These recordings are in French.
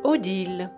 Odile.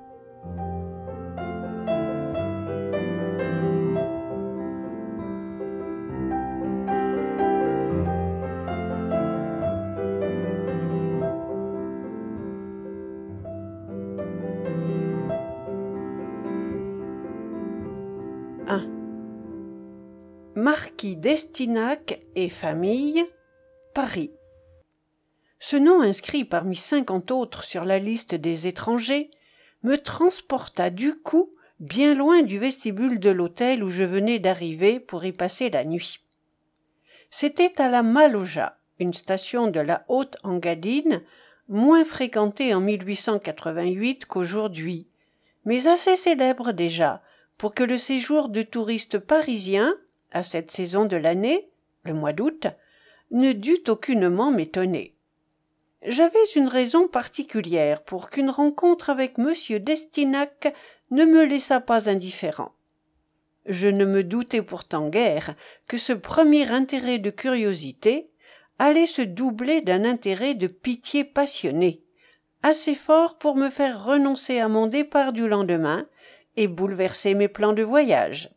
Marquis d'Estinac et famille, Paris. Ce nom inscrit parmi 50 autres sur la liste des étrangers me transporta du coup bien loin du vestibule de l'hôtel où je venais d'arriver pour y passer la nuit. C'était à la Maloja, une station de la Haute-Engadine, moins fréquentée en 1888 qu'aujourd'hui, mais assez célèbre déjà pour que le séjour de touristes parisiens à cette saison de l'année, le mois d'août, ne dut aucunement m'étonner. J'avais une raison particulière pour qu'une rencontre avec M. d'Estinac ne me laissât pas indifférent. Je ne me doutais pourtant guère que ce premier intérêt de curiosité allait se doubler d'un intérêt de pitié passionnée, assez fort pour me faire renoncer à mon départ du lendemain et bouleverser mes plans de voyage.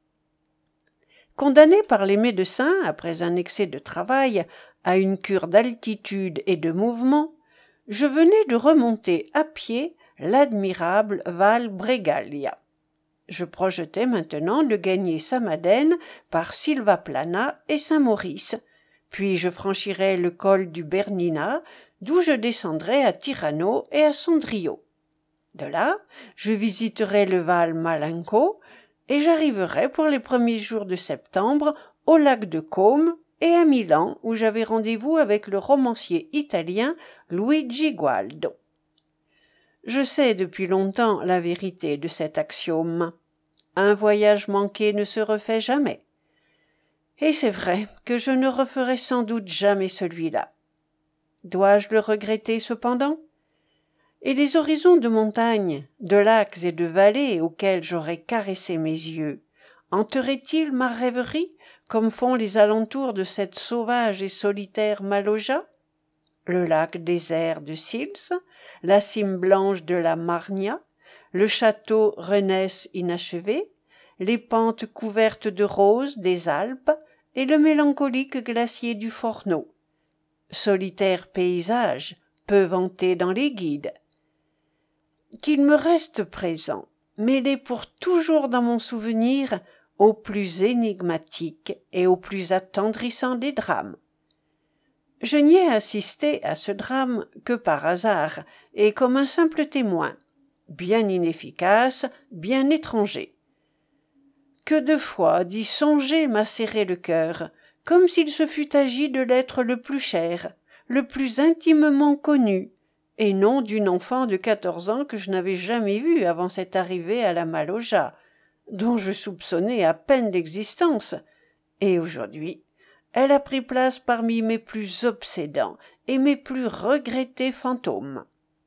Condamné par les médecins, après un excès de travail, à une cure d'altitude et de mouvement, je venais de remonter à pied l'admirable Val Bregaglia. Je projetais maintenant de gagner Samadène par Silvaplana et Saint-Maurice, puis je franchirais le col du Bernina, d'où je descendrais à Tirano et à Sondrio. De là, je visiterais le Val Malenco, et j'arriverai pour les premiers jours de septembre au lac de Côme et à Milan, où j'avais rendez-vous avec le romancier italien Luigi Gualdo. Je sais depuis longtemps la vérité de cet axiome. Un voyage manqué ne se refait jamais. Et c'est vrai que je ne referai sans doute jamais celui-là. Dois-je le regretter cependant ? Et les horizons de montagnes, de lacs et de vallées auxquels j'aurais caressé mes yeux, hanteraient-ils ma rêverie, comme font les alentours de cette sauvage et solitaire Maloja ? Le lac désert de Sils, la cime blanche de la Margna, le château Renesse inachevé, les pentes couvertes de roses des Alpes et le mélancolique glacier du Forno. Solitaire paysage, peu vanté dans les guides. Qu'il me reste présent, mêlé pour toujours dans mon souvenir au plus énigmatique et au plus attendrissant des drames. Je n'y ai assisté à ce drame que par hasard et comme un simple témoin, bien inefficace, bien étranger. Que de fois d'y songer m'a serré le cœur, comme s'il se fût agi de l'être le plus cher, le plus intimement connu, et non d'une enfant de 14 ans que je n'avais jamais vue avant cette arrivée à la Maloja, dont je soupçonnais à peine l'existence, et aujourd'hui elle a pris place parmi mes plus obsédants et mes plus regrettés fantômes.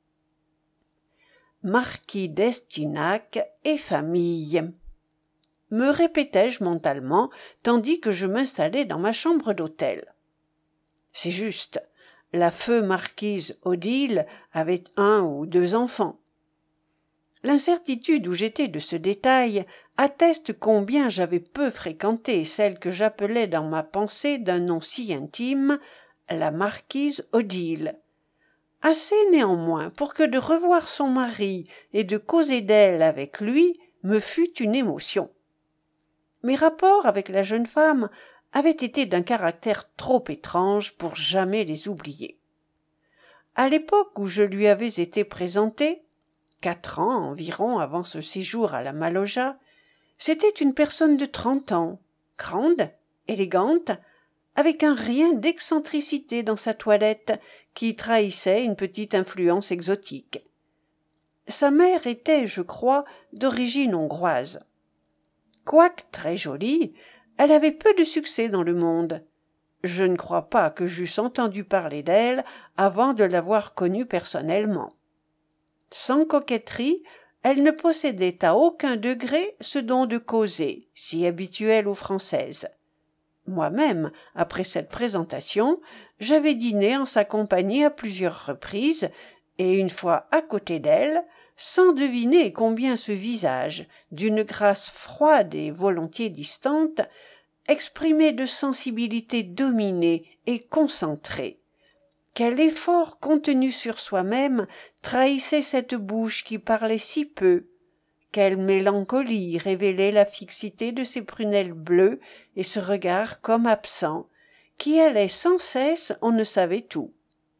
Marquis d'Estinac et famille, me répétai-je mentalement, tandis que je m'installais dans ma chambre d'hôtel. C'est juste, la feu marquise Odile avait 1 ou 2 enfants. L'incertitude où j'étais de ce détail atteste combien j'avais peu fréquenté celle que j'appelais dans ma pensée d'un nom si intime, la marquise Odile. Assez néanmoins pour que de revoir son mari et de causer d'elle avec lui me fût une émotion. Mes rapports avec la jeune femme avaient été d'un caractère trop étrange pour jamais les oublier. À l'époque où je lui avais été présenté, 4 ans environ avant ce séjour à la Maloja, c'était une personne de 30 ans, grande, élégante, avec un rien d'excentricité dans sa toilette qui trahissait une petite influence exotique. Sa mère était, je crois, d'origine hongroise. Quoique très jolie, elle avait peu de succès dans le monde. Je ne crois pas que j'eusse entendu parler d'elle avant de l'avoir connue personnellement. Sans coquetterie, elle ne possédait à aucun degré ce don de causer, si habituel aux Françaises. Moi-même, après cette présentation, j'avais dîné en sa compagnie à plusieurs reprises, et une fois à côté d'elle, sans deviner combien ce visage, d'une grâce froide et volontiers distante, exprimait de sensibilité dominée et concentrée. Quel effort contenu sur soi-même trahissait cette bouche qui parlait si peu, quelle mélancolie révélait la fixité de ces prunelles bleues et ce regard comme absent, qui allait sans cesse on ne savait où.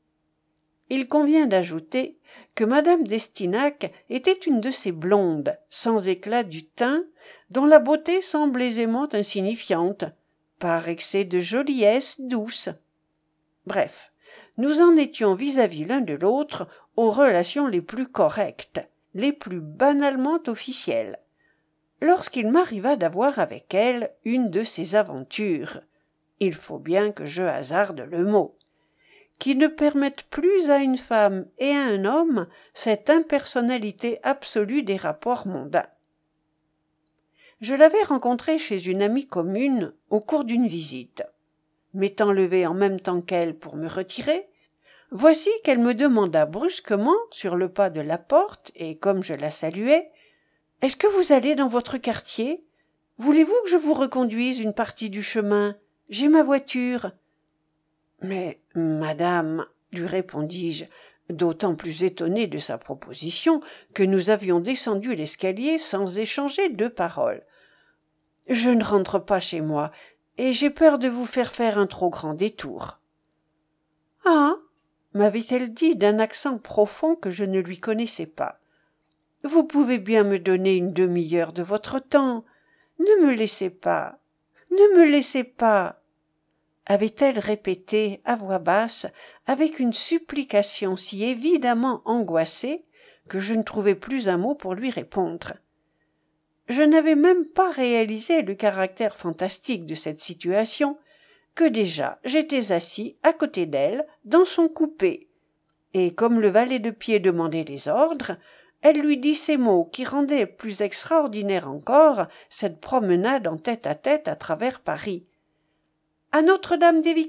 Il convient d'ajouter que madame d'Estinacq était une de ces blondes, sans éclat du teint, dont la beauté semble aisément insignifiante, par excès de joliesse douce. Bref, nous en étions vis-à-vis l'un de l'autre aux relations les plus correctes, les plus banalement officielles, lorsqu'il m'arriva d'avoir avec elle une de ces aventures, il faut bien que je hasarde le mot, qui ne permettent plus à une femme et à un homme cette impersonnalité absolue des rapports mondains. Je l'avais rencontrée chez une amie commune au cours d'une visite. M'étant levé en même temps qu'elle pour me retirer, voici qu'elle me demanda brusquement, sur le pas de la porte, et comme je la saluais, « Est-ce que vous allez dans votre quartier? Voulez-vous que je vous reconduise une partie du chemin? J'ai ma voiture. » « Mais, madame, lui répondis-je, d'autant plus étonné de sa proposition que nous avions descendu l'escalier sans échanger 2 paroles. Je ne rentre pas chez moi, et j'ai peur de vous faire un trop grand détour. »« Ah » m'avait-elle dit d'un accent profond que je ne lui connaissais pas. « Vous pouvez bien me donner une demi-heure de votre temps. Ne me laissez pas, ne me laissez pas » avait-elle répété à voix basse avec une supplication si évidemment angoissée que je ne trouvais plus un mot pour lui répondre. Je n'avais même pas réalisé le caractère fantastique de cette situation que déjà j'étais assis à côté d'elle dans son coupé, et comme le valet de pied demandait les ordres, elle lui dit ces mots qui rendaient plus extraordinaire encore cette promenade en tête-à-tête à travers Paris. « À Notre-Dame-des-Victoires !»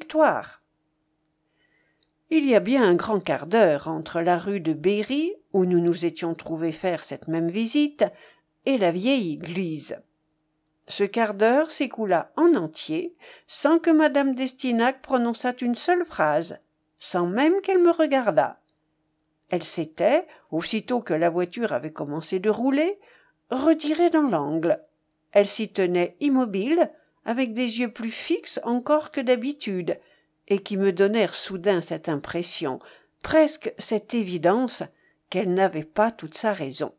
Il y a bien un grand quart d'heure entre la rue de Berry, où nous nous étions trouvés faire cette même visite, et la vieille église. Ce quart d'heure s'écoula en entier, sans que madame d'Estinacq prononçât une seule phrase, sans même qu'elle me regardât. Elle s'était, aussitôt que la voiture avait commencé de rouler, retirée dans l'angle. Elle s'y tenait immobile, avec des yeux plus fixes encore que d'habitude, et qui me donnèrent soudain cette impression, presque cette évidence, qu'elle n'avait pas toute sa raison.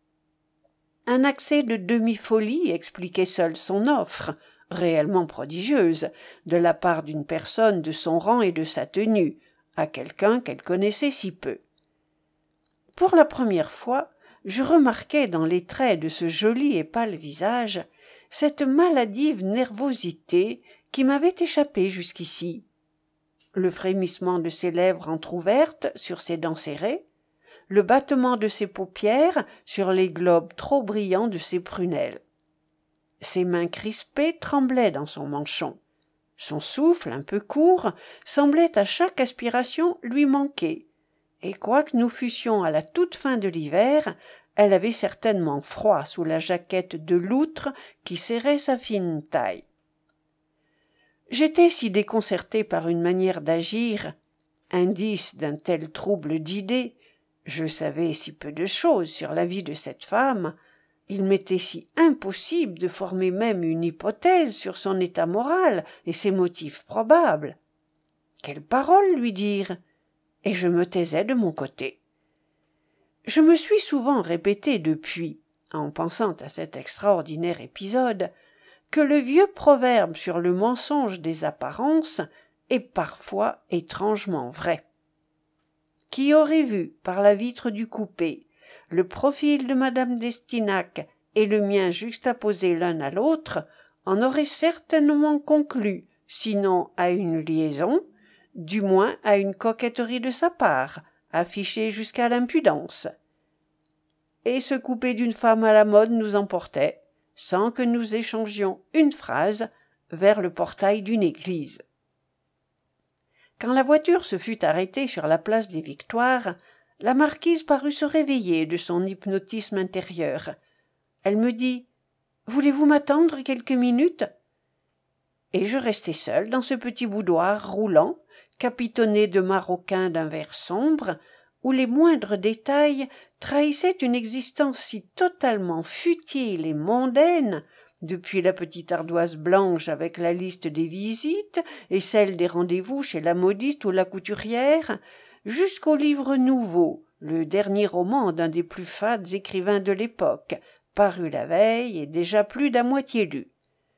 Un accès de demi-folie expliquait seul son offre, réellement prodigieuse, de la part d'une personne de son rang et de sa tenue, à quelqu'un qu'elle connaissait si peu. Pour la première fois, je remarquai dans les traits de ce joli et pâle visage cette maladive nervosité qui m'avait échappé jusqu'ici. Le frémissement de ses lèvres entr'ouvertes sur ses dents serrées, le battement de ses paupières sur les globes trop brillants de ses prunelles. Ses mains crispées tremblaient dans son manchon. Son souffle, un peu court, semblait à chaque aspiration lui manquer, et quoique nous fussions à la toute fin de l'hiver, elle avait certainement froid sous la jaquette de loutre qui serrait sa fine taille. J'étais si déconcerté par une manière d'agir, indice d'un tel trouble d'idées, je savais si peu de choses sur la vie de cette femme, il m'était si impossible de former même une hypothèse sur son état moral et ses motifs probables. Quelles paroles lui dire? Et je me taisais de mon côté. Je me suis souvent répété depuis, en pensant à cet extraordinaire épisode, que le vieux proverbe sur le mensonge des apparences est parfois étrangement vrai. Qui aurait vu, par la vitre du coupé, le profil de madame d'Estinacq et le mien juxtaposés l'un à l'autre, en aurait certainement conclu, sinon à une liaison, du moins à une coquetterie de sa part, affichée jusqu'à l'impudence. Et ce coupé d'une femme à la mode nous emportait, sans que nous échangions une phrase, vers le portail d'une église. Quand la voiture se fut arrêtée sur la place des Victoires, la marquise parut se réveiller de son hypnotisme intérieur. Elle me dit « Voulez-vous m'attendre quelques minutes ?» Et je restai seule dans ce petit boudoir roulant, capitonné de maroquin d'un vert sombre, où les moindres détails trahissaient une existence si totalement futile et mondaine, depuis la petite ardoise blanche avec la liste des visites et celle des rendez-vous chez la modiste ou la couturière, jusqu'au livre nouveau, le dernier roman d'un des plus fades écrivains de l'époque, paru la veille et déjà plus d'à moitié lu.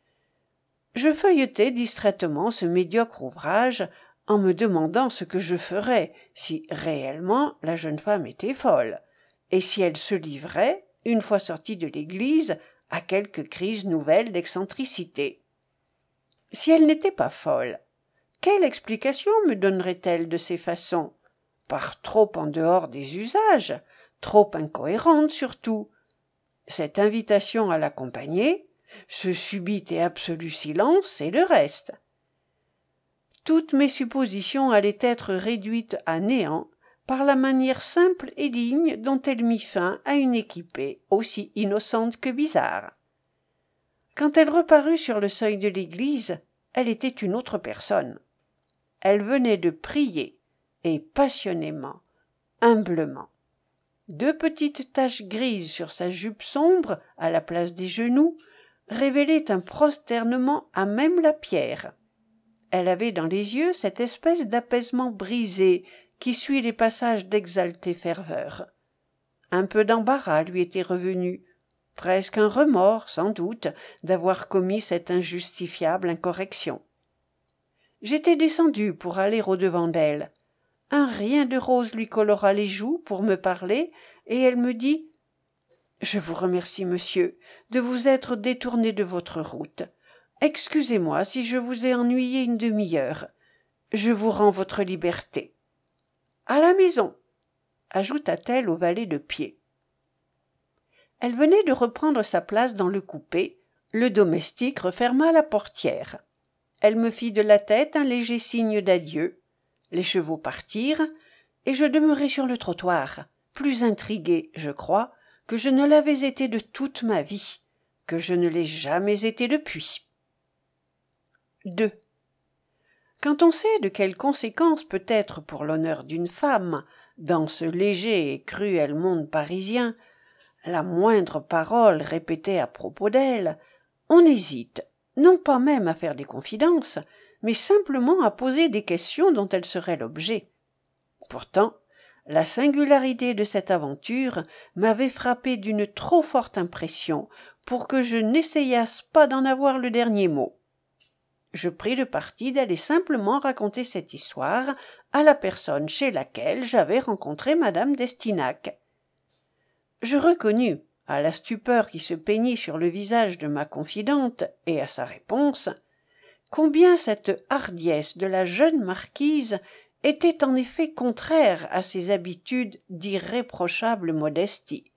Je feuilletai distraitement ce médiocre ouvrage en me demandant ce que je ferais si réellement la jeune femme était folle, et si elle se livrait, une fois sortie de l'église, à quelque crise nouvelle d'excentricité. Si elle n'était pas folle, quelle explication me donnerait-elle de ses façons, par trop en dehors des usages, trop incohérentes surtout? Cette invitation à l'accompagner, ce subit et absolu silence et le reste. Toutes mes suppositions allaient être réduites à néant par la manière simple et digne dont elle mit fin à une équipée aussi innocente que bizarre. Quand elle reparut sur le seuil de l'église, elle était une autre personne. Elle venait de prier, et passionnément, humblement. 2 petites taches grises sur sa jupe sombre, à la place des genoux, révélaient un prosternement à même la pierre. Elle avait dans les yeux cette espèce d'apaisement brisé qui suit les passages d'exaltée ferveur. Un peu d'embarras lui était revenu, presque un remords, sans doute, d'avoir commis cette injustifiable incorrection. J'étais descendu pour aller au-devant d'elle. Un rien de rose lui colora les joues pour me parler, et elle me dit « Je vous remercie, monsieur, de vous être détourné de votre route. Excusez-moi si je vous ai ennuyé une demi-heure. Je vous rends votre liberté. »« À la maison » ajouta-t-elle au valet de pied. Elle venait de reprendre sa place dans le coupé. Le domestique referma la portière. Elle me fit de la tête un léger signe d'adieu. Les chevaux partirent, et je demeurai sur le trottoir, plus intriguée, je crois, que je ne l'avais été de toute ma vie, que je ne l'ai jamais été depuis. 2. Quand on sait de quelles conséquences peut être pour l'honneur d'une femme, dans ce léger et cruel monde parisien, la moindre parole répétée à propos d'elle, on hésite, non pas même à faire des confidences, mais simplement à poser des questions dont elle serait l'objet. Pourtant, la singularité de cette aventure m'avait frappé d'une trop forte impression pour que je n'essayasse pas d'en avoir le dernier mot. Je pris le parti d'aller simplement raconter cette histoire à la personne chez laquelle j'avais rencontré madame d'Estinacq. Je reconnus, à la stupeur qui se peignit sur le visage de ma confidente et à sa réponse, combien cette hardiesse de la jeune marquise était en effet contraire à ses habitudes d'irréprochable modestie.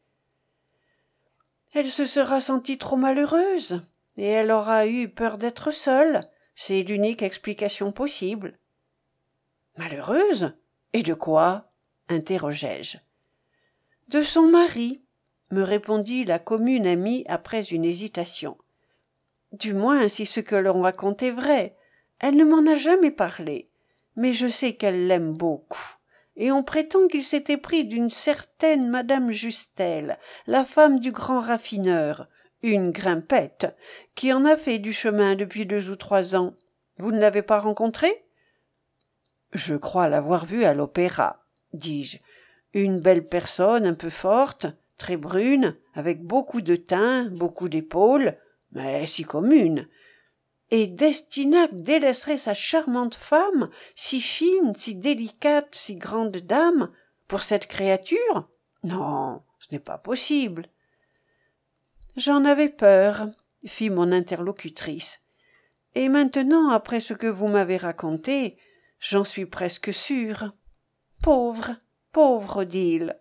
Elle se sera sentie trop malheureuse, et elle aura eu peur d'être seule, c'est l'unique explication possible. Malheureuse? Et de quoi? Interrogeai-je. De son mari, me répondit la commune amie après une hésitation. Du moins, si ce que l'on raconte est vrai. Elle ne m'en a jamais parlé, mais je sais qu'elle l'aime beaucoup, et on prétend qu'il s'était pris d'une certaine madame Justel, la femme du grand raffineur, une grimpette, qui en a fait du chemin depuis 2 ou 3 ans. Vous ne l'avez pas rencontrée? Je crois l'avoir vue à l'opéra, dis-je. Une belle personne un peu forte, très brune, avec beaucoup de teint, beaucoup d'épaules, mais si commune. Et d'Estinacq délaisserait sa charmante femme, si fine, si délicate, si grande dame, pour cette créature? Non, ce n'est pas possible. J'en avais peur, fit mon interlocutrice. Et maintenant, après ce que vous m'avez raconté, j'en suis presque sûre. Pauvre, pauvre Odile.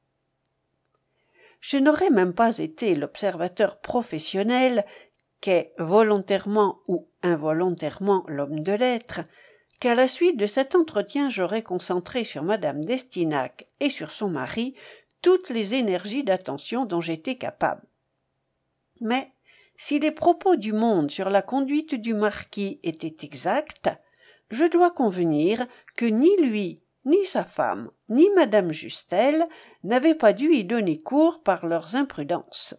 Je n'aurais même pas été l'observateur professionnel qu'est volontairement ou involontairement l'homme de lettres, qu'à la suite de cet entretien j'aurais concentré sur madame d'Estignac et sur son mari toutes les énergies d'attention dont j'étais capable. Mais si les propos du monde sur la conduite du marquis étaient exacts, je dois convenir que ni lui, ni sa femme, ni madame Justel n'avaient pas dû y donner cours par leurs imprudences.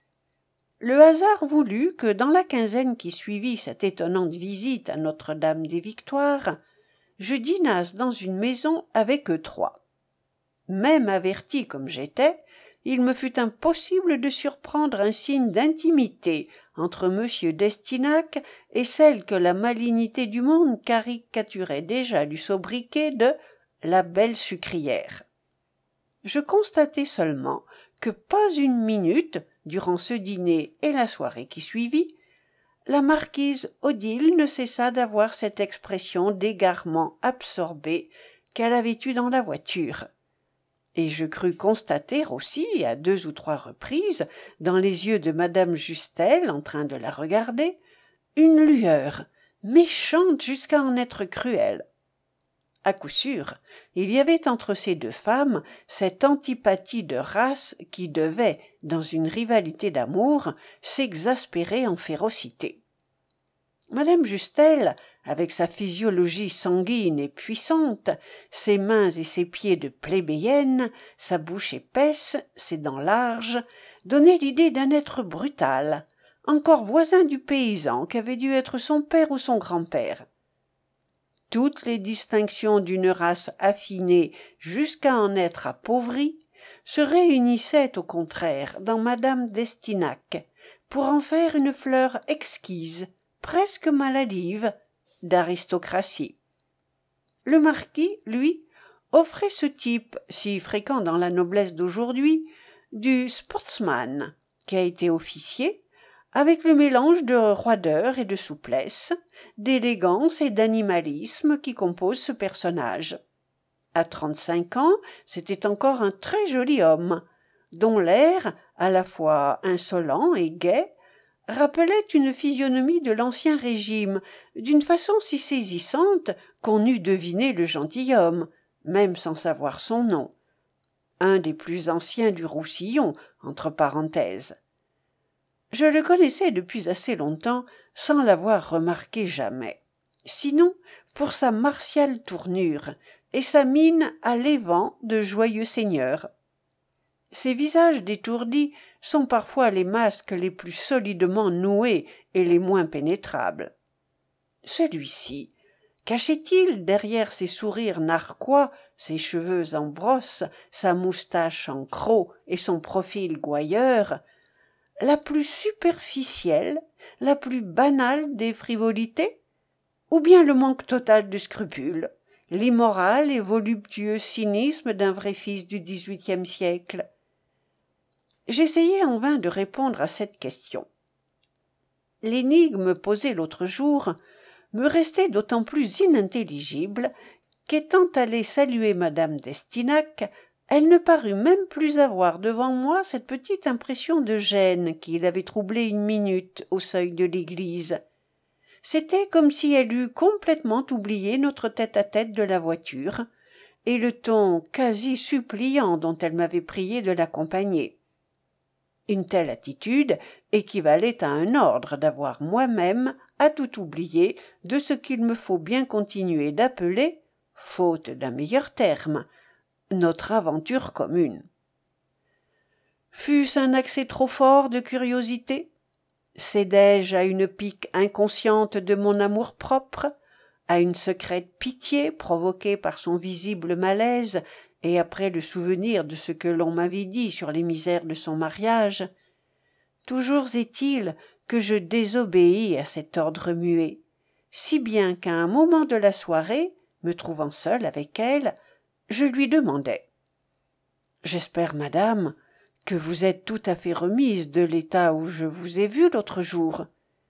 Le hasard voulut que dans la quinzaine qui suivit cette étonnante visite à Notre-Dame-des-Victoires, je dînasse dans une maison avec eux trois. Même averti comme j'étais, il me fut impossible de surprendre un signe d'intimité entre M. d'Estignac et celle que la malignité du monde caricaturait déjà du sobriquet de « la belle sucrière ». Je constatai seulement que pas une minute, durant ce dîner et la soirée qui suivit, la marquise Odile ne cessa d'avoir cette expression d'égarement absorbé qu'elle avait eue dans la voiture. Et je crus constater aussi, à 2 ou 3 reprises, dans les yeux de madame Justel, en train de la regarder, une lueur, méchante jusqu'à en être cruelle. À coup sûr, il y avait entre ces deux femmes cette antipathie de race qui devait, dans une rivalité d'amour, s'exaspérer en férocité. Madame Justel, avec sa physiologie sanguine et puissante, ses mains et ses pieds de plébéienne, sa bouche épaisse, ses dents larges, donnait l'idée d'un être brutal, encore voisin du paysan qu'avait dû être son père ou son grand-père. Toutes les distinctions d'une race affinée jusqu'à en être appauvrie se réunissaient au contraire dans madame d'Estignac pour en faire une fleur exquise, presque maladive, d'aristocratie. Le marquis, lui, offrait ce type, si fréquent dans la noblesse d'aujourd'hui, du sportsman, qui a été officier, avec le mélange de roideur et de souplesse, d'élégance et d'animalisme qui compose ce personnage. À 35 ans, c'était encore un très joli homme, dont l'air, à la fois insolent et gai, rappelait une physionomie de l'Ancien Régime, d'une façon si saisissante qu'on eût deviné le gentilhomme, même sans savoir son nom. Un des plus anciens du Roussillon, entre parenthèses. Je le connaissais depuis assez longtemps, sans l'avoir remarqué jamais. Sinon, pour sa martiale tournure et sa mine à l'évent de joyeux seigneur. Ces visages détourdis sont parfois les masques les plus solidement noués et les moins pénétrables. Celui-ci, cachait-il derrière ses sourires narquois, ses cheveux en brosse, sa moustache en croc et son profil gouailleur, la plus superficielle, la plus banale des frivolités, ou bien le manque total de scrupules, l'immoral et voluptueux cynisme d'un vrai fils du XVIIIe siècle? J'essayai en vain de répondre à cette question. L'énigme posée l'autre jour me restait d'autant plus inintelligible qu'étant allée saluer madame d'Estignac, elle ne parut même plus avoir devant moi cette petite impression de gêne qui l'avait troublée une minute au seuil de l'église. C'était comme si elle eût complètement oublié notre tête-à-tête de la voiture et le ton quasi suppliant dont elle m'avait prié de l'accompagner. Une telle attitude équivalait à un ordre d'avoir moi-même à tout oublier de ce qu'il me faut bien continuer d'appeler, faute d'un meilleur terme, notre aventure commune. Fût-ce un accès trop fort de curiosité? Cédai-je à une pique inconsciente de mon amour-propre, à une secrète pitié provoquée par son visible malaise et après le souvenir de ce que l'on m'avait dit sur les misères de son mariage? Toujours est-il que je désobéis à cet ordre muet, si bien qu'à un moment de la soirée, me trouvant seul avec elle, je lui demandai: « J'espère, madame, que vous êtes tout à fait remise de l'état où je vous ai vue l'autre jour. »«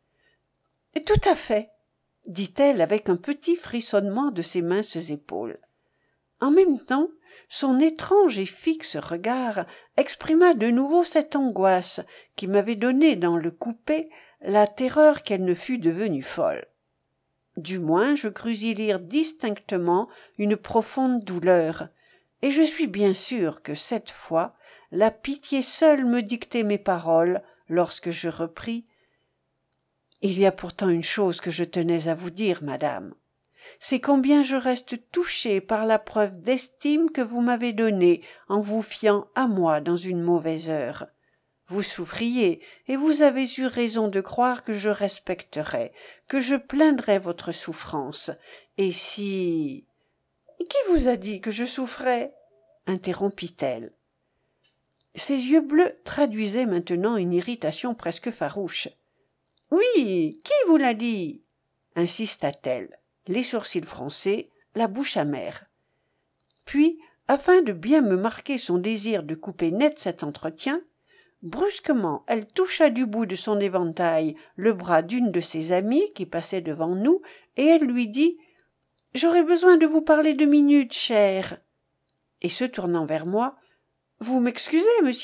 Tout à fait, » dit-elle avec un petit frissonnement de ses minces épaules. En même temps, son étrange et fixe regard exprima de nouveau cette angoisse qui m'avait donné dans le coupé la terreur qu'elle ne fût devenue folle. Du moins je crus y lire distinctement une profonde douleur, et je suis bien sûr que cette fois la pitié seule me dictait mes paroles lorsque je repris: « Il y a pourtant une chose que je tenais à vous dire, madame. C'est combien je reste touché par la preuve d'estime que vous m'avez donnée en vous fiant à moi dans une mauvaise heure. Vous souffriez, et vous avez eu raison de croire que je respecterais, que je plaindrais votre souffrance. Et si... » « Qui vous a dit que je souffrais ?» interrompit-elle. Ses yeux bleus traduisaient maintenant une irritation presque farouche. « Oui, qui vous l'a dit ?» insista-t-elle, les sourcils froncés, la bouche amère. Puis, afin de bien me marquer son désir de couper net cet entretien, brusquement elle toucha du bout de son éventail le bras d'une de ses amies qui passait devant nous, et elle lui dit: « J'aurais besoin de vous parler 2 minutes, chère. » Et se tournant vers moi: « Vous m'excusez, monsieur. »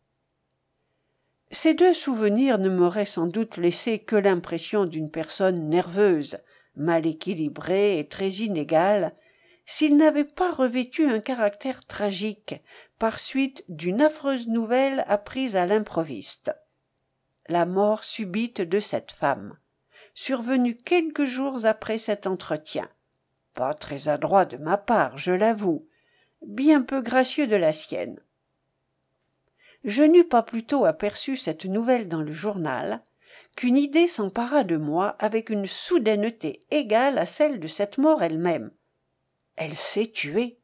Ces 2 souvenirs ne m'auraient sans doute laissé que l'impression d'une personne nerveuse, mal équilibrée et très inégale, s'ils n'avaient pas revêtu un caractère tragique, par suite d'une affreuse nouvelle apprise à l'improviste. La mort subite de cette femme, survenue quelques jours après cet entretien. Pas très adroit de ma part, je l'avoue, bien peu gracieux de la sienne. Je n'eus pas plutôt aperçu cette nouvelle dans le journal qu'une idée s'empara de moi avec une soudaineté égale à celle de cette mort elle-même. Elle s'est tuée.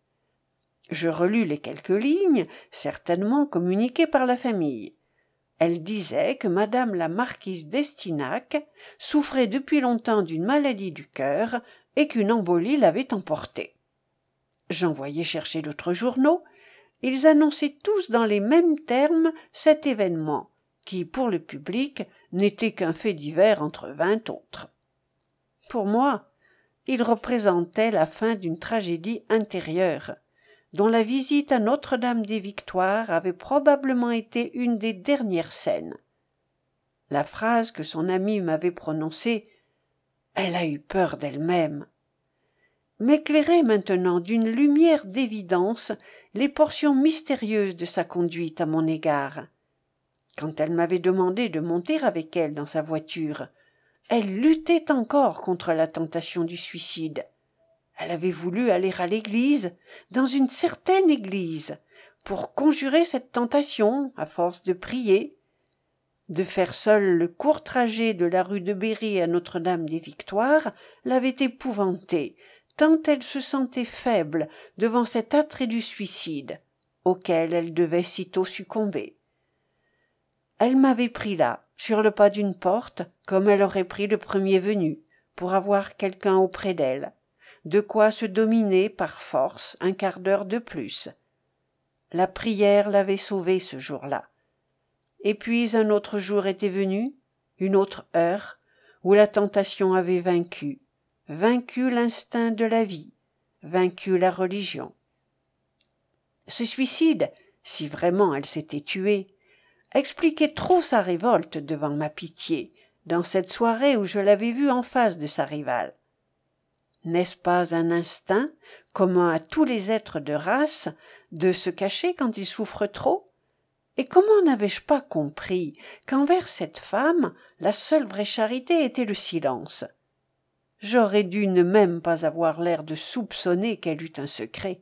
Je relus les quelques lignes, certainement communiquées par la famille. Elle disait que madame la marquise d'Estinac souffrait depuis longtemps d'une maladie du cœur et qu'une embolie l'avait emportée. J'envoyai chercher d'autres journaux. Ils annonçaient tous dans les mêmes termes cet événement, qui, pour le public, n'était qu'un fait divers entre 20 autres. Pour moi, il représentait la fin d'une tragédie intérieure, dont la visite à Notre-Dame-des-Victoires avait probablement été une des dernières scènes. La phrase que son ami m'avait prononcée « Elle a eu peur d'elle-même » m'éclairait maintenant d'une lumière d'évidence les portions mystérieuses de sa conduite à mon égard. Quand elle m'avait demandé de monter avec elle dans sa voiture, elle luttait encore contre la tentation du suicide. Elle avait voulu aller à l'église, dans une certaine église, pour conjurer cette tentation à force de prier. De faire seule le court trajet de la rue de Berry à Notre-Dame-des-Victoires l'avait épouvantée, tant elle se sentait faible devant cet attrait du suicide, auquel elle devait sitôt succomber. Elle m'avait pris là, sur le pas d'une porte, comme elle aurait pris le premier venu, pour avoir quelqu'un auprès d'elle, de quoi se dominer par force un quart d'heure de plus. La prière l'avait sauvée ce jour-là. Et puis un autre jour était venu, une autre heure, où la tentation avait vaincu l'instinct de la vie, vaincu la religion. Ce suicide, si vraiment elle s'était tuée, expliquait trop sa révolte devant ma pitié, dans cette soirée où je l'avais vue en face de sa rivale. N'est-ce pas un instinct, commun à tous les êtres de race, de se cacher quand ils souffrent trop? Et comment n'avais-je pas compris qu'envers cette femme, la seule vraie charité était le silence? J'aurais dû ne même pas avoir l'air de soupçonner qu'elle eût un secret.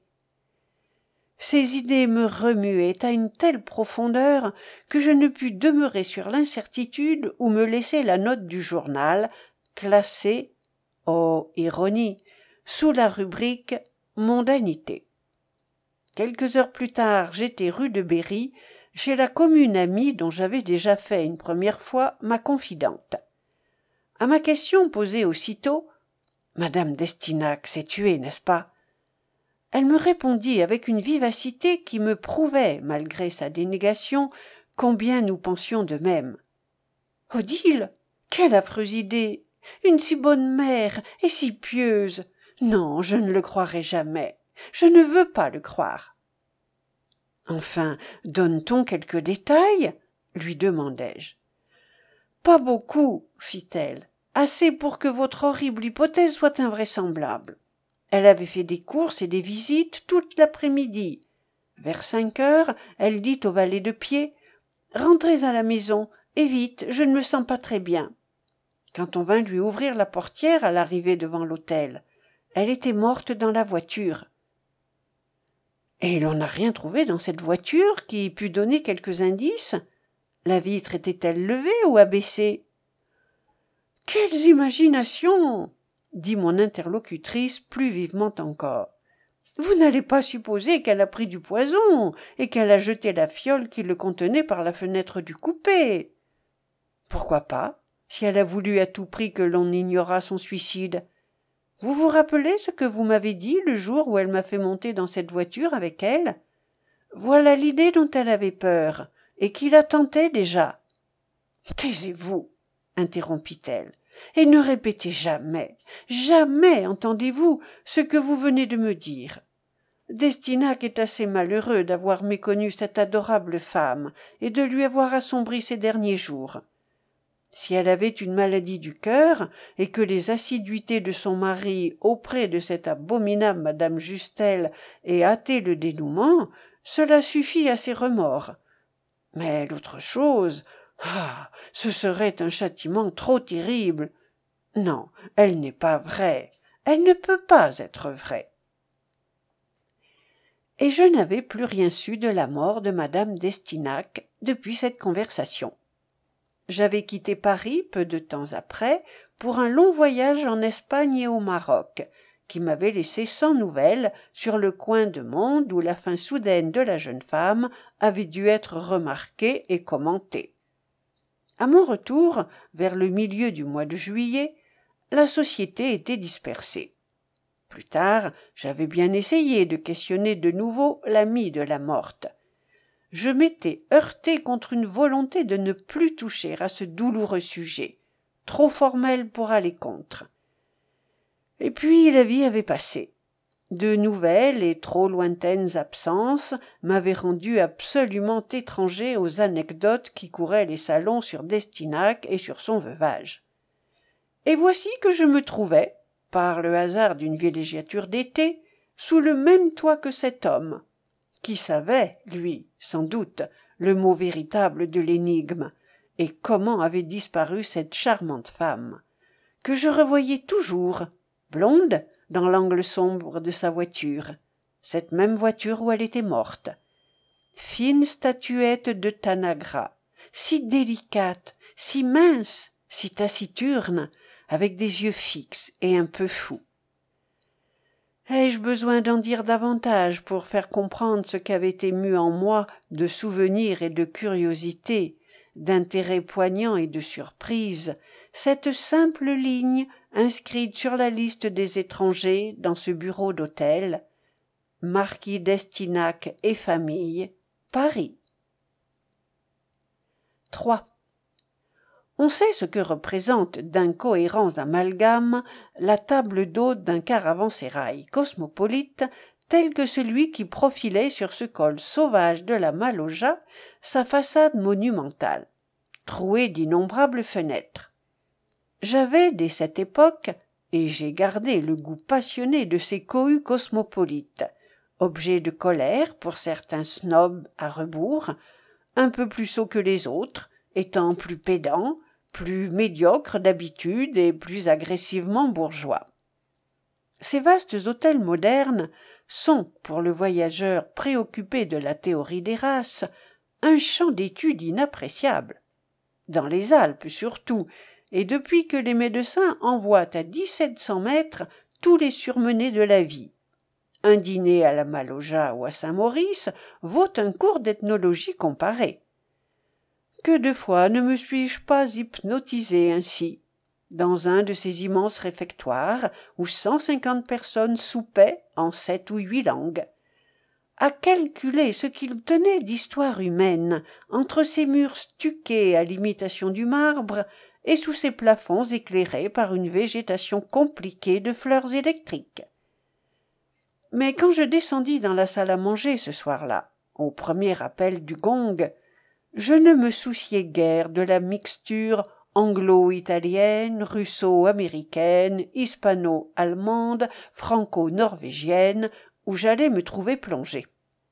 Ces idées me remuaient à une telle profondeur que je ne pus demeurer sur l'incertitude où me laissait la note du journal, classée, oh ironie, sous la rubrique mondanité. Quelques heures plus tard, j'étais rue de Berry, chez la commune amie dont j'avais déjà fait une première fois ma confidente. À ma question posée aussitôt, « Madame d'Estinac s'est tuée, n'est-ce pas ?» elle me répondit avec une vivacité qui me prouvait, malgré sa dénégation, combien nous pensions de même. « Odile, quelle affreuse idée! Une si bonne mère et si pieuse! Non, je ne le croirai jamais. Je ne veux pas le croire. » « Enfin, donne-t-on quelques détails ?» lui demandai-je. « Pas beaucoup, fit-elle. assez pour que votre horrible hypothèse soit invraisemblable. Elle avait fait des courses et des visites toute l'après-midi. Vers 5 heures, elle dit au valet de pied « Rentrez à la maison, et vite, je ne me sens pas très bien. » Quand on vint lui ouvrir la portière à l'arrivée devant l'hôtel, elle était morte dans la voiture. Et l'on n'a rien trouvé dans cette voiture qui pût donner quelques indices? La vitre était-elle levée ou abaissée? « Quelles imaginations !» dit mon interlocutrice plus vivement encore. « Vous n'allez pas supposer qu'elle a pris du poison et qu'elle a jeté la fiole qui le contenait par la fenêtre du coupé. Pourquoi pas, si elle a voulu à tout prix que l'on ignorât son suicide? Vous vous rappelez ce que vous m'avez dit le jour où elle m'a fait monter dans cette voiture avec elle? Voilà l'idée dont elle avait peur, et qui la tentait déjà. »« Taisez-vous, interrompit-elle, et ne répétez jamais, jamais, entendez-vous, ce que vous venez de me dire. D'Estaing est assez malheureux d'avoir méconnu cette adorable femme et de lui avoir assombri ses derniers jours. Si elle avait une maladie du cœur, et que les assiduités de son mari auprès de cette abominable madame Justel aient hâté le dénouement, cela suffit à ses remords. Mais l'autre chose, ce serait un châtiment trop terrible. Non, elle n'est pas vraie, elle ne peut pas être vraie. » Et je n'avais plus rien su de la mort de madame d'Estaing depuis cette conversation. J'avais quitté Paris peu de temps après pour un long voyage en Espagne et au Maroc, qui m'avait laissé sans nouvelles sur le coin de monde où la fin soudaine de la jeune femme avait dû être remarquée et commentée. À mon retour, vers le milieu du mois de juillet, la société était dispersée. Plus tard, j'avais bien essayé de questionner de nouveau l'amie de la morte. Je m'étais heurté contre une volonté de ne plus toucher à ce douloureux sujet, trop formel pour aller contre. Et puis la vie avait passé. De nouvelles et trop lointaines absences m'avaient rendu absolument étranger aux anecdotes qui couraient les salons sur d'Estaing et sur son veuvage. Et voici que je me trouvais, par le hasard d'une villégiature d'été, sous le même toit que cet homme, qui savait, lui, sans doute, le mot véritable de l'énigme, et comment avait disparu cette charmante femme, que je revoyais toujours, blonde, dans l'angle sombre de sa voiture, cette même voiture où elle était morte. Fine statuette de Tanagra, si délicate, si mince, si taciturne, avec des yeux fixes et un peu fous. Ai-je besoin d'en dire davantage pour faire comprendre ce qu'avait ému en moi de souvenirs et de curiosité, d'intérêt poignant et de surprise, cette simple ligne inscrite sur la liste des étrangers dans ce bureau d'hôtel: Marquis d'Estaing et famille, Paris. 3. On sait ce que représente d'incohérents amalgames la table d'hôte d'un caravansérail cosmopolite tel que celui qui profilait sur ce col sauvage de la Maloja sa façade monumentale, trouée d'innombrables fenêtres. J'avais, dès cette époque, et j'ai gardé le goût passionné de ces cohues cosmopolites, objet de colère pour certains snobs à rebours, un peu plus sots que les autres, étant plus pédants, plus médiocres d'habitude et plus agressivement bourgeois. Ces vastes hôtels modernes sont, pour le voyageur préoccupé de la théorie des races, un champ d'étude inappréciable. Dans les Alpes surtout, et depuis que les médecins envoient à 1700 mètres tous les surmenés de la vie. Un dîner à la Maloja ou à Saint-Maurice vaut un cours d'ethnologie comparé. Que de fois ne me suis-je pas hypnotisé ainsi, dans un de ces immenses réfectoires où 150 personnes soupaient en 7 ou 8 langues, à calculer ce qu'il tenait d'histoire humaine entre ces murs stuqués à l'imitation du marbre et sous ces plafonds éclairés par une végétation compliquée de fleurs électriques. Mais quand je descendis dans la salle à manger ce soir-là, au premier appel du gong, je ne me souciai guère de la mixture anglo-italienne, russo-américaine, hispano-allemande, franco-norvégienne, où j'allais me trouver plongé.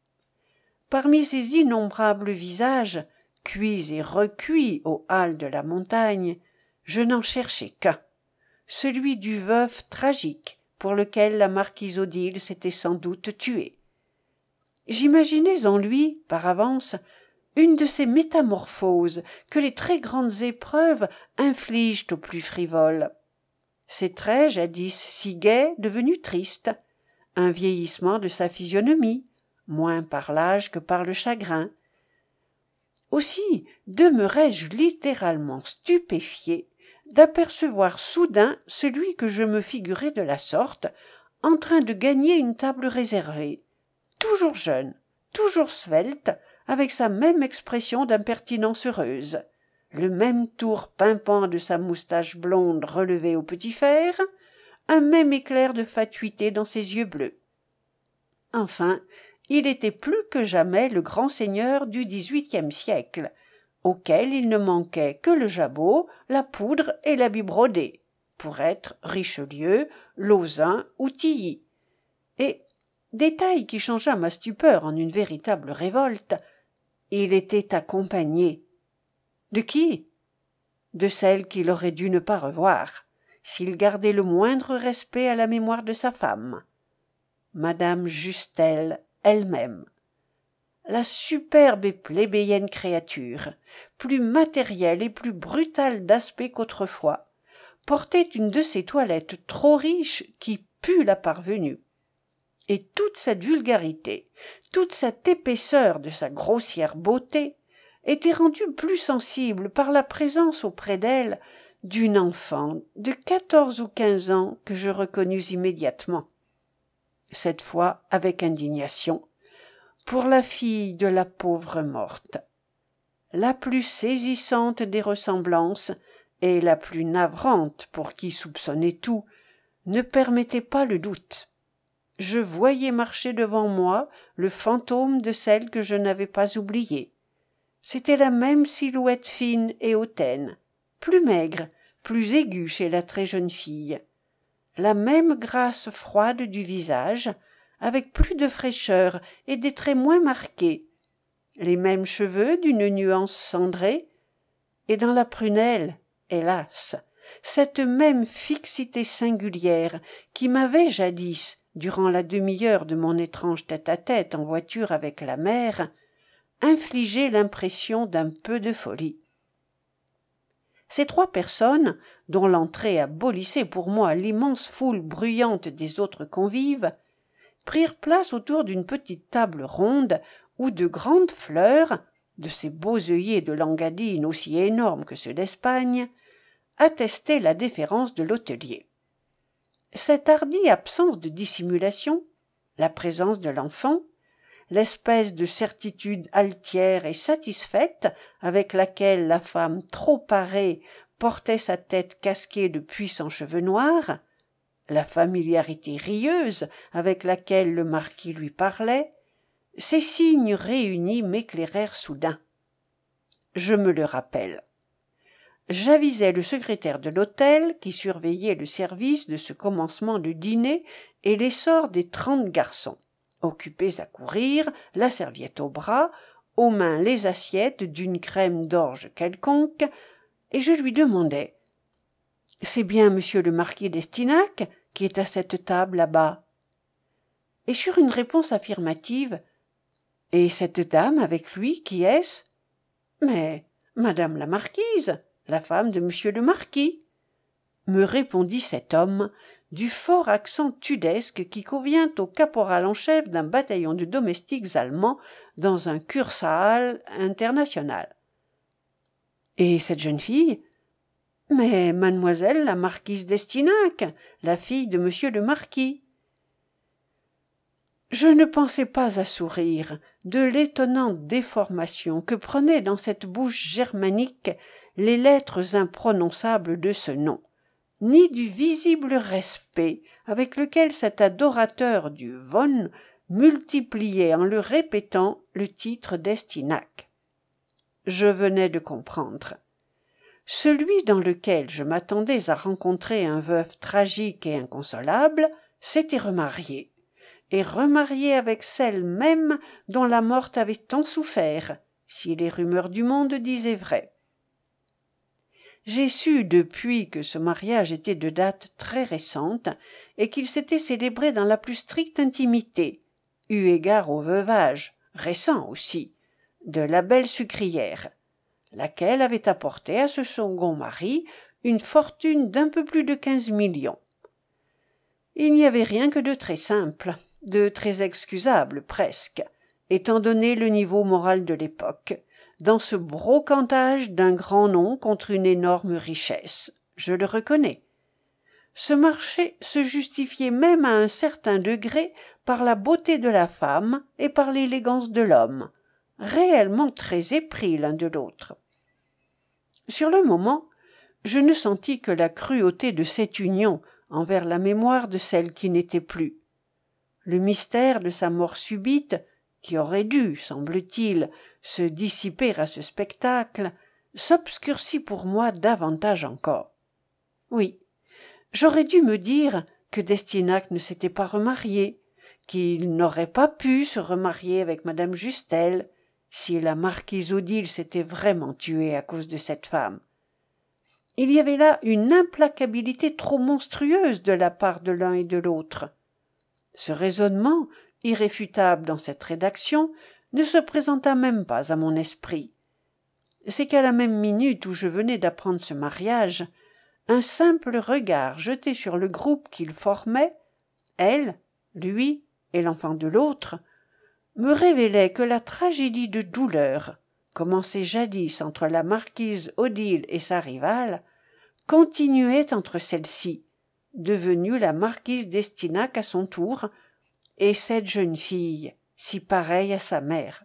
Parmi ces innombrables visages, cuits et recuits aux halles de la montagne, je n'en cherchais qu'un, celui du veuf tragique pour lequel la marquise Odile s'était sans doute tuée. J'imaginais en lui, par avance, une de ces métamorphoses que les très grandes épreuves infligent aux plus frivoles. Ses traits, jadis si gais, devenus tristes, un vieillissement de sa physionomie, moins par l'âge que par le chagrin. Aussi demeurai-je littéralement stupéfié d'apercevoir soudain celui que je me figurais de la sorte, en train de gagner une table réservée, toujours jeune, toujours svelte, avec sa même expression d'impertinence heureuse, le même tour pimpant de sa moustache blonde relevée au petit fer, un même éclair de fatuité dans ses yeux bleus. Enfin, il était plus que jamais le grand seigneur du XVIIIe siècle, auquel il ne manquait que le jabot, la poudre et l'habit brodé, pour être Richelieu, Lauzun ou Tilly. Et, détail qui changea ma stupeur en une véritable révolte, il était accompagné. De qui? De celle qu'il aurait dû ne pas revoir, s'il gardait le moindre respect à la mémoire de sa femme. Madame Justel elle-même. La superbe et plébéienne créature, plus matérielle et plus brutale d'aspect qu'autrefois, portait une de ces toilettes trop riches qui puent la parvenue. Et toute cette vulgarité, toute cette épaisseur de sa grossière beauté était rendue plus sensible par la présence auprès d'elle d'une enfant de 14 ou 15 ans que je reconnus immédiatement, cette fois avec indignation, pour la fille de la pauvre morte. La plus saisissante des ressemblances et la plus navrante pour qui soupçonnait tout, ne permettait pas le doute. Je voyais marcher devant moi le fantôme de celle que je n'avais pas oubliée. C'était la même silhouette fine et hautaine, plus maigre, plus aiguë chez la très jeune fille, la même grâce froide du visage, avec plus de fraîcheur et des traits moins marqués, les mêmes cheveux d'une nuance cendrée, et dans la prunelle, hélas, cette même fixité singulière qui m'avait jadis, durant la demi-heure de mon étrange tête-à-tête en voiture avec la mère, infligé l'impression d'un peu de folie. Ces trois personnes, dont l'entrée abolissait pour moi l'immense foule bruyante des autres convives, prirent place autour d'une petite table ronde où de grandes fleurs, de ces beaux œillets de langadine aussi énormes que ceux d'Espagne, attestaient la déférence de l'hôtelier. Cette hardie absence de dissimulation, la présence de l'enfant, l'espèce de certitude altière et satisfaite avec laquelle la femme trop parée portait sa tête casquée de puissants cheveux noirs, la familiarité rieuse avec laquelle le marquis lui parlait, ces signes réunis m'éclairèrent soudain. Je me le rappelle. J'avisai le secrétaire de l'hôtel qui surveillait le service de ce commencement de dîner et l'essor des 30 garçons, occupés à courir, la serviette au bras, aux mains les assiettes d'une crème d'orge quelconque, et je lui demandai « C'est bien monsieur le marquis d'Estinhac qui est à cette table là-bas ?» Et sur une réponse affirmative « Et cette dame avec lui, qui est-ce ?»« Mais madame la marquise, la femme de monsieur le marquis, » me répondit cet homme du fort accent tudesque qui convient au caporal en chef d'un bataillon de domestiques allemands dans un Kursaal international. « Et cette jeune fille ?»« Mais mademoiselle la marquise d'Estinhac, la fille de monsieur le marquis. » Je ne pensais pas à sourire de l'étonnante déformation que prenaient dans cette bouche germanique les lettres imprononçables de ce nom, ni du visible respect avec lequel cet adorateur du von multipliait en le répétant le titre d'Estinhac. Je venais de comprendre. celui dans lequel je m'attendais à rencontrer un veuf tragique et inconsolable s'était remarié, et remarié avec celle même dont la morte avait tant souffert, si les rumeurs du monde disaient vrai. J'ai su depuis que ce mariage était de date très récente et qu'il s'était célébré dans la plus stricte intimité, eu égard au veuvage, récent aussi, de la belle sucrière, laquelle avait apporté à ce second mari une fortune d'un peu plus de 15 millions. Il n'y avait rien que de très simple, de très excusable presque, étant donné le niveau moral de l'époque, dans ce brocantage d'un grand nom contre une énorme richesse, je le reconnais. Ce marché se justifiait même à un certain degré par la beauté de la femme et par l'élégance de l'homme, réellement très épris l'un de l'autre. Sur le moment, je ne sentis que la cruauté de cette union envers la mémoire de celle qui n'était plus. Le mystère de sa mort subite, qui aurait dû, semble-t-il, se dissiper à ce spectacle, s'obscurcit pour moi davantage encore. Oui, j'aurais dû me dire que d'Estignac ne s'était pas remarié, qu'il n'aurait pas pu se remarier avec madame Justel, si la marquise Odile s'était vraiment tuée à cause de cette femme. Il y avait là une implacabilité trop monstrueuse de la part de l'un et de l'autre. Ce raisonnement, irréfutable dans cette rédaction, ne se présenta même pas à mon esprit. C'est qu'à la même minute où je venais d'apprendre ce mariage, un simple regard jeté sur le groupe qu'il formait, elle, lui et l'enfant de l'autre, me révélait que la tragédie de douleur, commencée jadis entre la marquise Odile et sa rivale, continuait entre celle-ci, devenue la marquise d'Estignac à son tour, et cette jeune fille, si pareille à sa mère.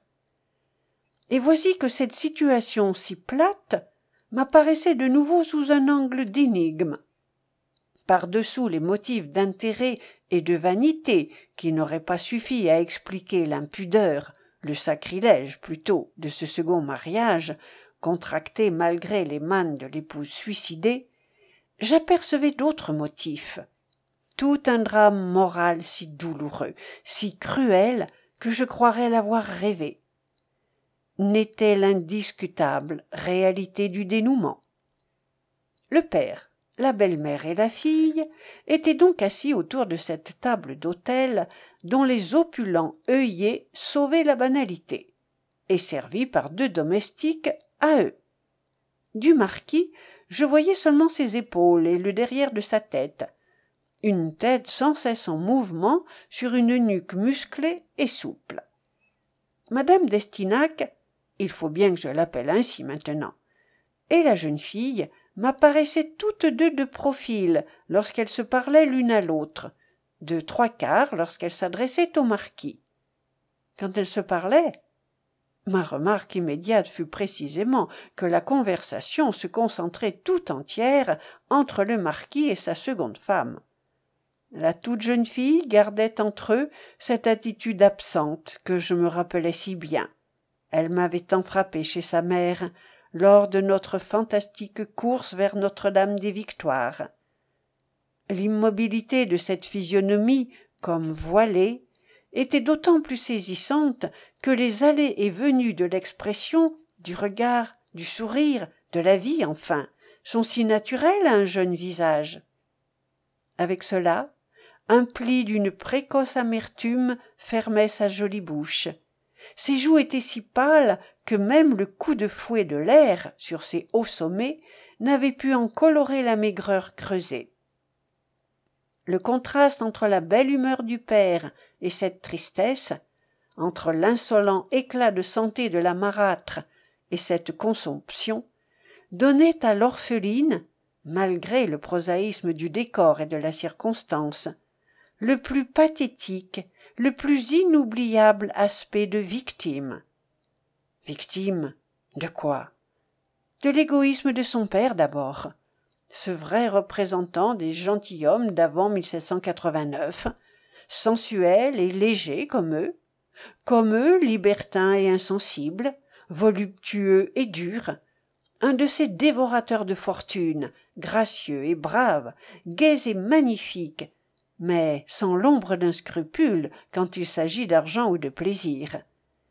Et voici que cette situation si plate m'apparaissait de nouveau sous un angle d'énigme. Par-dessous les motifs d'intérêt et de vanité qui n'auraient pas suffi à expliquer l'impudeur, le sacrilège plutôt, de ce second mariage, contracté malgré les mânes de l'épouse suicidée, j'apercevais d'autres motifs. Tout un drame moral si douloureux, si cruel, que je croirais l'avoir rêvé. N'était l'indiscutable réalité du dénouement. Le père, la belle-mère et la fille étaient donc assis autour de cette table d'autel dont les opulents œillets sauvaient la banalité, et servis par deux domestiques à eux. Du marquis, je voyais seulement ses épaules et le derrière de sa tête, une tête sans cesse en mouvement sur une nuque musclée et souple. Madame d'Estignac, il faut bien que je l'appelle ainsi maintenant, et la jeune fille m'apparaissaient toutes deux de profil lorsqu'elles se parlaient l'une à l'autre, de trois quarts lorsqu'elles s'adressaient au marquis. Quand elles se parlaient, ma remarque immédiate fut précisément que la conversation se concentrait tout entière entre le marquis et sa seconde femme. La toute jeune fille gardait entre eux cette attitude absente que je me rappelais si bien. Elle m'avait tant frappé chez sa mère lors de notre fantastique course vers Notre-Dame-des-Victoires. L'immobilité de cette physionomie, comme voilée, était d'autant plus saisissante que les allées et venues de l'expression, du regard, du sourire, de la vie enfin, sont si naturelles à un jeune visage. Avec cela, un pli d'une précoce amertume fermait sa jolie bouche. Ses joues étaient si pâles que même le coup de fouet de l'air sur ses hauts sommets n'avait pu en colorer la maigreur creusée. Le contraste entre la belle humeur du père et cette tristesse, entre l'insolent éclat de santé de la marâtre et cette consomption, donnait à l'orpheline, malgré le prosaïsme du décor et de la circonstance, le plus pathétique, le plus inoubliable aspect de victime. Victime de quoi? De l'égoïsme de son père d'abord, ce vrai représentant des gentilshommes d'avant 1789, sensuel et léger comme eux, libertins et insensibles, voluptueux et durs, un de ces dévorateurs de fortune, gracieux et braves, gais et magnifiques, mais sans l'ombre d'un scrupule quand il s'agit d'argent ou de plaisir.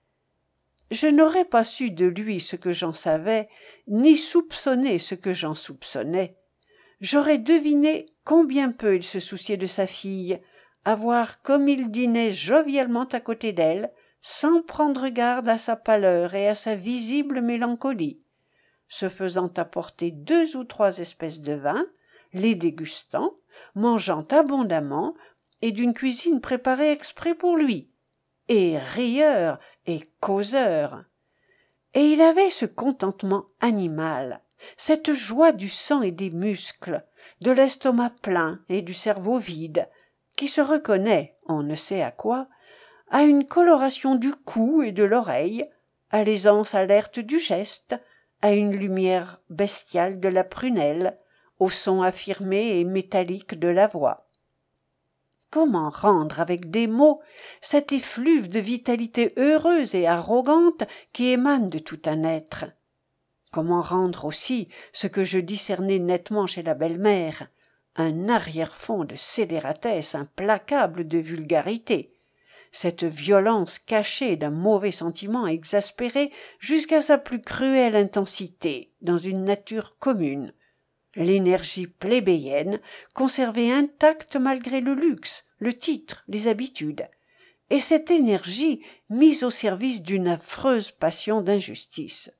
Je n'aurais pas su de lui ce que j'en savais, ni soupçonné ce que j'en soupçonnais. J'aurais deviné combien peu il se souciait de sa fille, à voir comme il dînait jovialement à côté d'elle, sans prendre garde à sa pâleur et à sa visible mélancolie, se faisant apporter 2 ou 3 espèces de vin, les dégustant, mangeant abondamment et d'une cuisine préparée exprès pour lui, et rieur et causeur. Et il avait ce contentement animal, cette joie du sang et des muscles, de l'estomac plein et du cerveau vide, qui se reconnaît, on ne sait à quoi, à une coloration du cou et de l'oreille, à l'aisance alerte du geste, à une lumière bestiale de la prunelle, au son affirmé et métallique de la voix. Comment rendre avec des mots cet effluve de vitalité heureuse et arrogante qui émane de tout un être? Comment rendre aussi ce que je discernais nettement chez la belle-mère, un arrière-fond de scélératesse implacable de vulgarité, cette violence cachée d'un mauvais sentiment exaspéré jusqu'à sa plus cruelle intensité dans une nature commune, l'énergie plébéienne conservée intacte malgré le luxe, le titre, les habitudes, et cette énergie mise au service d'une affreuse passion d'injustice.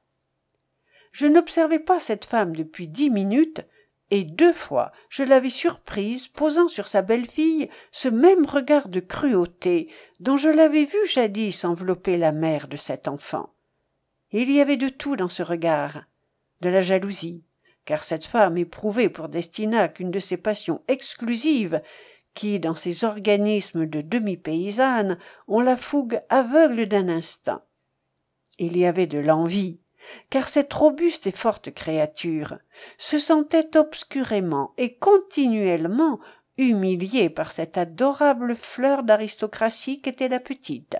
Je n'observais pas cette femme depuis 10 minutes, et 2 fois je l'avais surprise posant sur sa belle-fille ce même regard de cruauté dont je l'avais vue jadis envelopper la mère de cet enfant. Il y avait de tout dans ce regard, de la jalousie, car cette femme éprouvait pour Destinac une de ces passions exclusives qui, dans ces organismes de demi-paysannes, ont la fougue aveugle d'un instant. Il y avait de l'envie, car cette robuste et forte créature se sentait obscurément et continuellement humiliée par cette adorable fleur d'aristocratie qu'était la petite.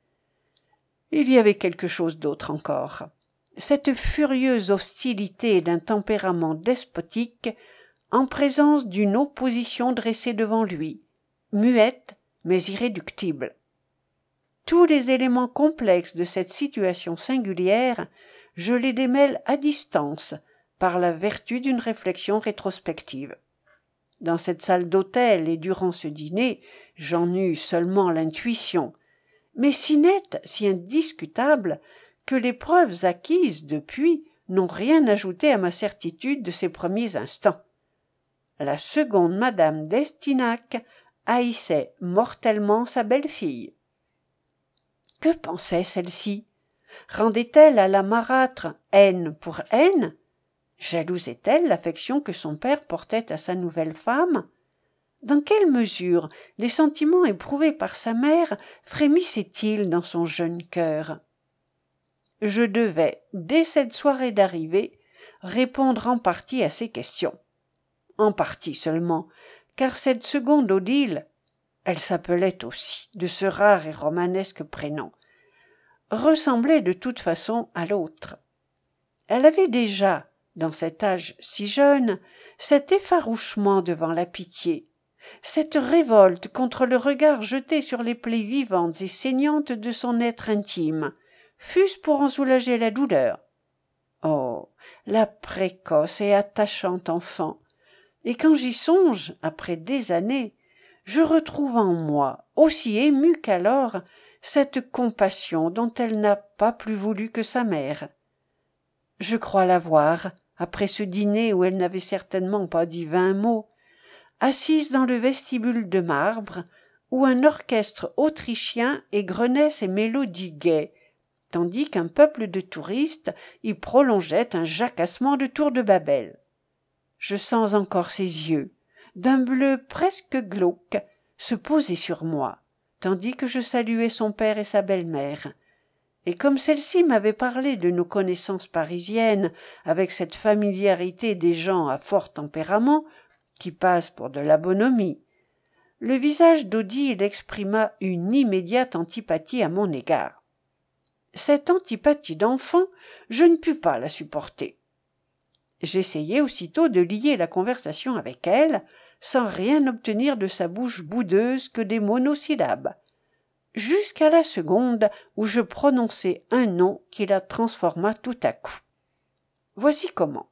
Il y avait quelque chose d'autre encore, cette furieuse hostilité d'un tempérament despotique en présence d'une opposition dressée devant lui, muette mais irréductible. Tous les éléments complexes de cette situation singulière, je les démêle à distance par la vertu d'une réflexion rétrospective. Dans cette salle d'hôtel et durant ce dîner, j'en eus seulement l'intuition, mais si nette, si indiscutable, que les preuves acquises depuis n'ont rien ajouté à ma certitude de ces premiers instants. La seconde madame d'Estinac haïssait mortellement sa belle-fille. Que pensait celle-ci? Rendait-elle à la marâtre haine pour haine? Jalousait-elle l'affection que son père portait à sa nouvelle femme? Dans quelle mesure les sentiments éprouvés par sa mère frémissaient-ils dans son jeune cœur? Je devais, dès cette soirée d'arrivée, répondre en partie à ces questions. En partie seulement, car cette seconde Odile, elle s'appelait aussi de ce rare et romanesque prénom, ressemblait de toute façon à l'autre. Elle avait déjà, dans cet âge si jeune, cet effarouchement devant la pitié, cette révolte contre le regard jeté sur les plaies vivantes et saignantes de son être intime, fût-ce pour en soulager la douleur. Oh, la précoce et attachante enfant! Et quand j'y songe, après des années, je retrouve en moi, aussi émue qu'alors, cette compassion dont elle n'a pas plus voulu que sa mère. Je crois la voir, après ce dîner où elle n'avait certainement pas dit 20 mots, assise dans le vestibule de marbre, où un orchestre autrichien égrenait ses mélodies gaies, tandis qu'un peuple de touristes y prolongeait un jacassement de tour de Babel. Je sens encore ses yeux, d'un bleu presque glauque, se poser sur moi, tandis que je saluais son père et sa belle-mère. Et comme celle-ci m'avait parlé de nos connaissances parisiennes avec cette familiarité des gens à fort tempérament, qui passent pour de la bonhomie, le visage d'Odile exprima une immédiate antipathie à mon égard. Cette antipathie d'enfant, je ne pus pas la supporter. J'essayai aussitôt de lier la conversation avec elle, sans rien obtenir de sa bouche boudeuse que des monosyllabes, jusqu'à la seconde où je prononçai un nom qui la transforma tout à coup. Voici comment.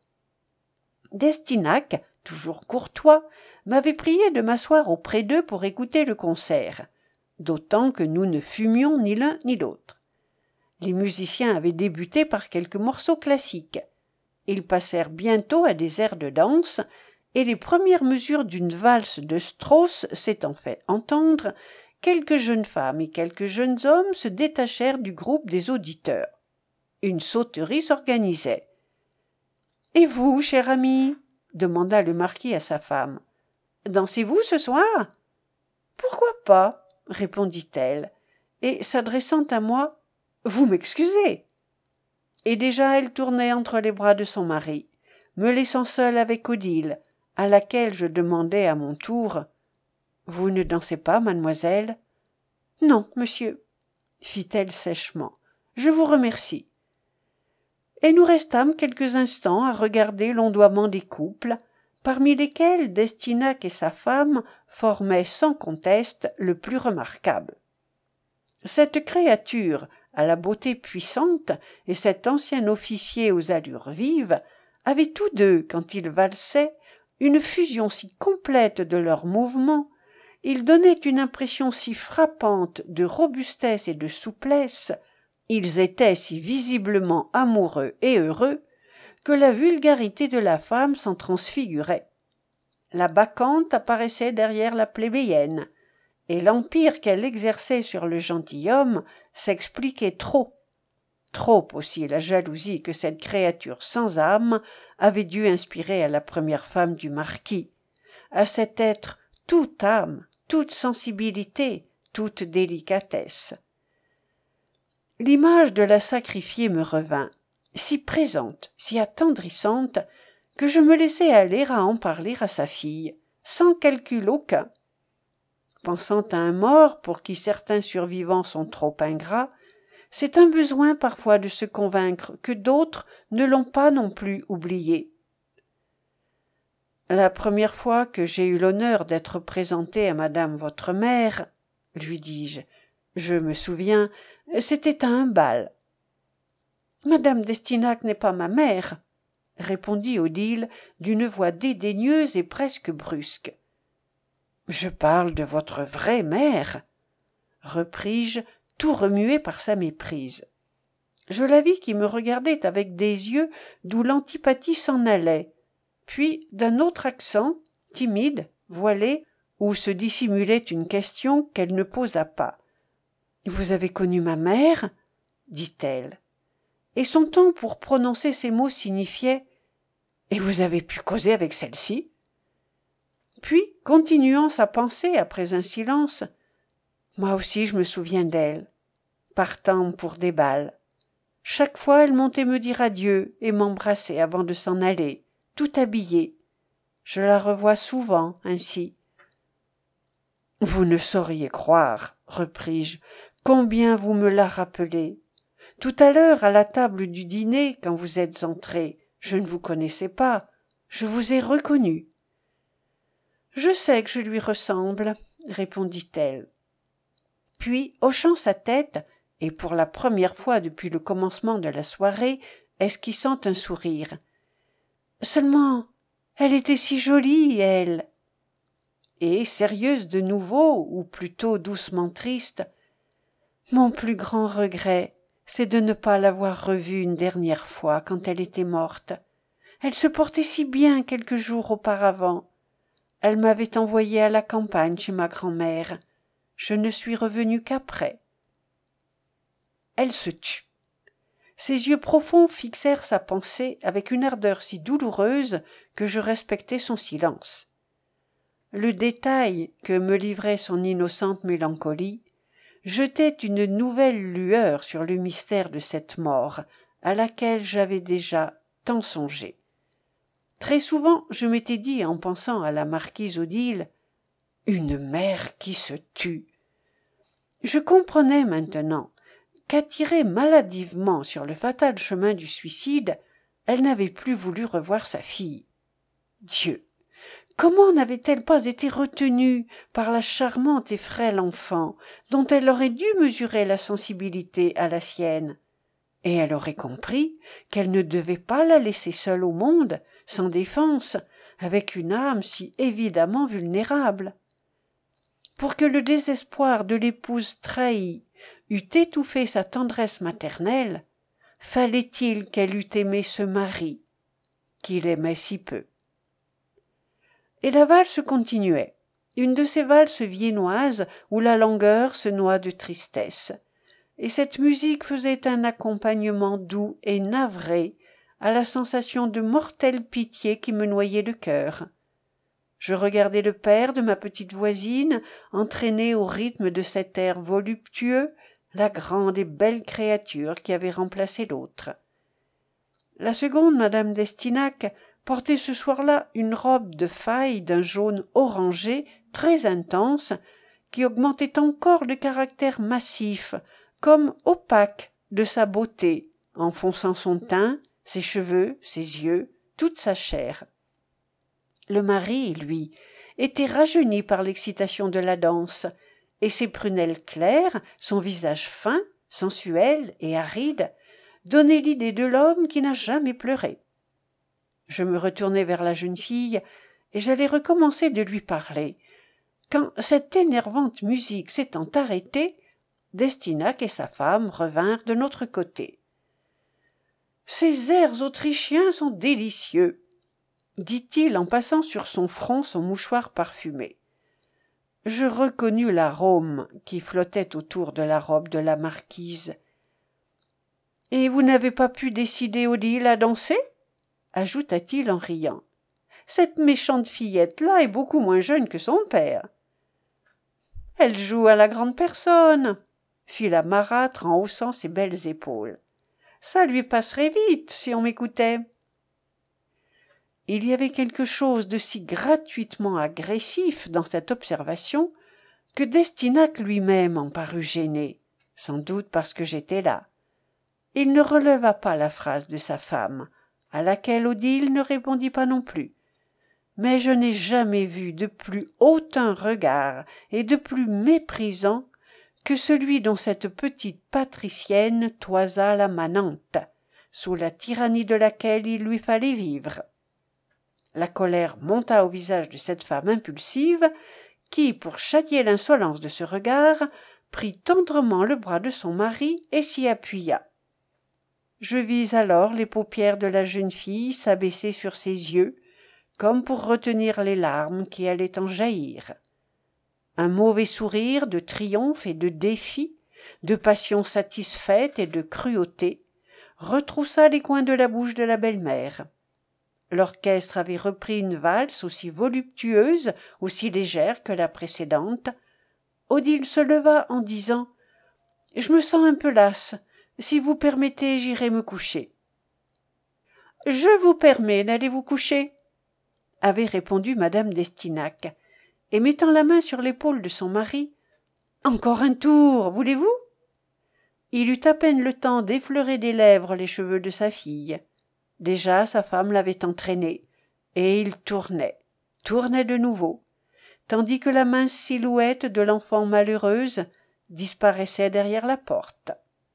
D'Estignac, toujours courtois, m'avait prié de m'asseoir auprès d'eux pour écouter le concert, d'autant que nous ne fumions ni l'un ni l'autre. Les musiciens avaient débuté par quelques morceaux classiques. Ils passèrent bientôt à des airs de danse, et les premières mesures d'une valse de Strauss s'étant fait entendre, quelques jeunes femmes et quelques jeunes hommes se détachèrent du groupe des auditeurs. Une sauterie s'organisait. « Et vous, cher ami ?» demanda le marquis à sa femme. « Dansez-vous ce soir ?»« Pourquoi pas ?» répondit-elle, et s'adressant à moi, « Vous m'excusez ?» Et déjà elle tournait entre les bras de son mari, me laissant seule avec Odile, à laquelle je demandai à mon tour « Vous ne dansez pas, mademoiselle ?»« Non, monsieur, » fit-elle sèchement. « Je vous remercie. » Et nous restâmes quelques instants à regarder l'ondoiement des couples, parmi lesquels d'Estignac et sa femme formaient sans conteste le plus remarquable. Cette créature à la beauté puissante et cet ancien officier aux allures vives avaient tous deux, quand ils valsaient, une fusion si complète de leurs mouvements, ils donnaient une impression si frappante de robustesse et de souplesse, ils étaient si visiblement amoureux et heureux, que la vulgarité de la femme s'en transfigurait. La bacchante apparaissait derrière la plébéienne, et l'empire qu'elle exerçait sur le gentilhomme s'expliquait trop aussi la jalousie que cette créature sans âme avait dû inspirer à la première femme du marquis, à cet être toute âme, toute sensibilité, toute délicatesse. L'image de la sacrifiée me revint, si présente, si attendrissante, que je me laissai aller à en parler à sa fille, sans calcul aucun. Pensant à un mort pour qui certains survivants sont trop ingrats, c'est un besoin parfois de se convaincre que d'autres ne l'ont pas non plus oublié. La première fois que j'ai eu l'honneur d'être présenté à madame votre mère, lui dis-je, je me souviens, c'était à un bal. Madame d'Estignac n'est pas ma mère, répondit Odile d'une voix dédaigneuse et presque brusque. Je parle de votre vraie mère, repris-je, tout remué par sa méprise. Je la vis qui me regardait avec des yeux d'où l'antipathie s'en allait, puis d'un autre accent, timide, voilé, où se dissimulait une question qu'elle ne posa pas. « Vous avez connu ma mère ?» dit-elle. Et son ton pour prononcer ces mots signifiait « Et vous avez pu causer avec celle-ci ?» Puis, continuant sa pensée après un silence, « Moi aussi je me souviens d'elle, partant pour des bals. Chaque fois elle montait me dire adieu et m'embrasser avant de s'en aller, tout habillée. Je la revois souvent ainsi. »« Vous ne sauriez croire, repris-je, combien vous me la rappelez. Tout à l'heure, à la table du dîner, quand vous êtes entré, je ne vous connaissais pas, je vous ai reconnu. »« Je sais que je lui ressemble, » répondit-elle. Puis, hochant sa tête, et pour la première fois depuis le commencement de la soirée, esquissant un sourire. « Seulement, elle était si jolie, elle !» Et, sérieuse de nouveau, ou plutôt doucement triste, « Mon plus grand regret, c'est de ne pas l'avoir revue une dernière fois quand elle était morte. Elle se portait si bien quelques jours auparavant. Elle m'avait envoyé à la campagne chez ma grand-mère. Je ne suis revenue qu'après. » Elle se tut. Ses yeux profonds fixèrent sa pensée avec une ardeur si douloureuse que je respectai son silence. Le détail que me livrait son innocente mélancolie jetait une nouvelle lueur sur le mystère de cette mort à laquelle j'avais déjà tant songé. Très souvent je m'étais dit en pensant à la marquise Odile « Une mère qui se tue !» Je comprenais maintenant qu'attirée maladivement sur le fatal chemin du suicide, Elle n'avait plus voulu revoir sa fille. Dieu! Comment n'avait-elle pas été retenue par la charmante et frêle enfant, dont elle aurait dû mesurer la sensibilité à la sienne? Et elle aurait compris qu'elle ne devait pas la laisser seule au monde, sans défense, avec une âme si évidemment vulnérable. Pour que le désespoir de l'épouse trahie eût étouffé sa tendresse maternelle, fallait-il qu'elle eût aimé ce mari, qu'il aimait si peu. Et la valse continuait, une de ces valses viennoises où la langueur se noie de tristesse, et cette musique faisait un accompagnement doux et navré à la sensation de mortelle pitié qui me noyait le cœur. Je regardais le père de ma petite voisine entraîner au rythme de cet air voluptueux la grande et belle créature qui avait remplacé l'autre. La seconde, madame d'Estignac, portait ce soir-là une robe de faille d'un jaune orangé très intense qui augmentait encore le caractère massif, comme opaque, de sa beauté, enfonçant son teint, ses cheveux, ses yeux, toute sa chair. Le mari, lui, était rajeuni par l'excitation de la danse, et ses prunelles claires, son visage fin, sensuel et aride, donnaient l'idée de l'homme qui n'a jamais pleuré. Je me retournai vers la jeune fille, et j'allais recommencer de lui parler, quand cette énervante musique s'étant arrêtée, d'Estignac et sa femme revinrent de notre côté. « Ces airs autrichiens sont délicieux !» dit-il en passant sur son front son mouchoir parfumé. Je reconnus l'arôme qui flottait autour de la robe de la marquise. « Et vous n'avez pas pu décider Odile à danser ?» ajouta-t-il en riant. « Cette méchante fillette-là est beaucoup moins jeune que son père. »« Elle joue à la grande personne, » fit la marâtre en haussant ses belles épaules. « Ça lui passerait vite si on m'écoutait. » Il y avait quelque chose de si gratuitement agressif dans cette observation que d'Estignac lui-même en parut gêné, sans doute parce que j'étais là. Il ne releva pas la phrase de sa femme, à laquelle Odile ne répondit pas non plus. Mais je n'ai jamais vu de plus hautain regard et de plus méprisant que celui dont cette petite patricienne toisa la manante, sous la tyrannie de laquelle il lui fallait vivre. La colère monta au visage de cette femme impulsive qui, pour châtier l'insolence de ce regard, prit tendrement le bras de son mari et s'y appuya. Je vis alors les paupières de la jeune fille s'abaisser sur ses yeux, comme pour retenir les larmes qui allaient en jaillir. Un mauvais sourire de triomphe et de défi, de passion satisfaite et de cruauté, retroussa les coins de la bouche de la belle-mère. L'orchestre avait repris une valse aussi voluptueuse, aussi légère que la précédente. Odile se leva en disant « Je me sens un peu lasse. Si vous permettez, j'irai me coucher. »« Je vous permets d'aller vous coucher, » avait répondu madame d'Estignac, et mettant la main sur l'épaule de son mari. « Encore un tour, voulez-vous » Il eut à peine le temps d'effleurer des lèvres les cheveux de sa fille. Déjà sa femme l'avait entraîné, et il tournait de nouveau, tandis que la mince silhouette de l'enfant malheureuse disparaissait derrière la porte.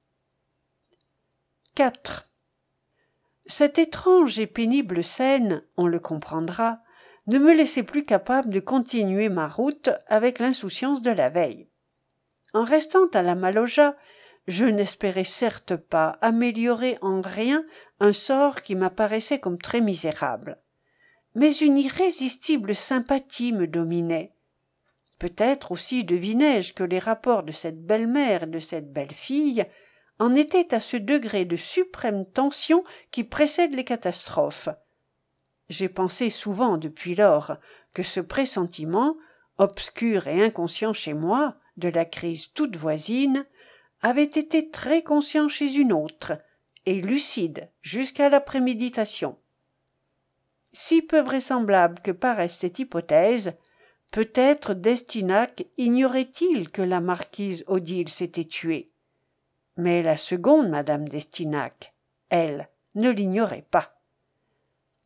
4. Cette étrange et pénible scène, on le comprendra, ne me laissait plus capable de continuer ma route avec l'insouciance de la veille. En restant à la Maloja, je n'espérais certes pas améliorer en rien un sort qui m'apparaissait comme très misérable. Mais une irrésistible sympathie me dominait. Peut-être aussi devinai-je que les rapports de cette belle-mère et de cette belle-fille en étaient à ce degré de suprême tension qui précède les catastrophes. J'ai pensé souvent depuis lors que ce pressentiment, obscur et inconscient chez moi, de la crise toute voisine, avait été très conscient chez une autre, et lucide jusqu'à la préméditation. Si peu vraisemblable que paraisse cette hypothèse, peut-être d'Estignac ignorait-il que la marquise Odile s'était tuée. Mais la seconde madame d'Estignac, elle, ne l'ignorait pas.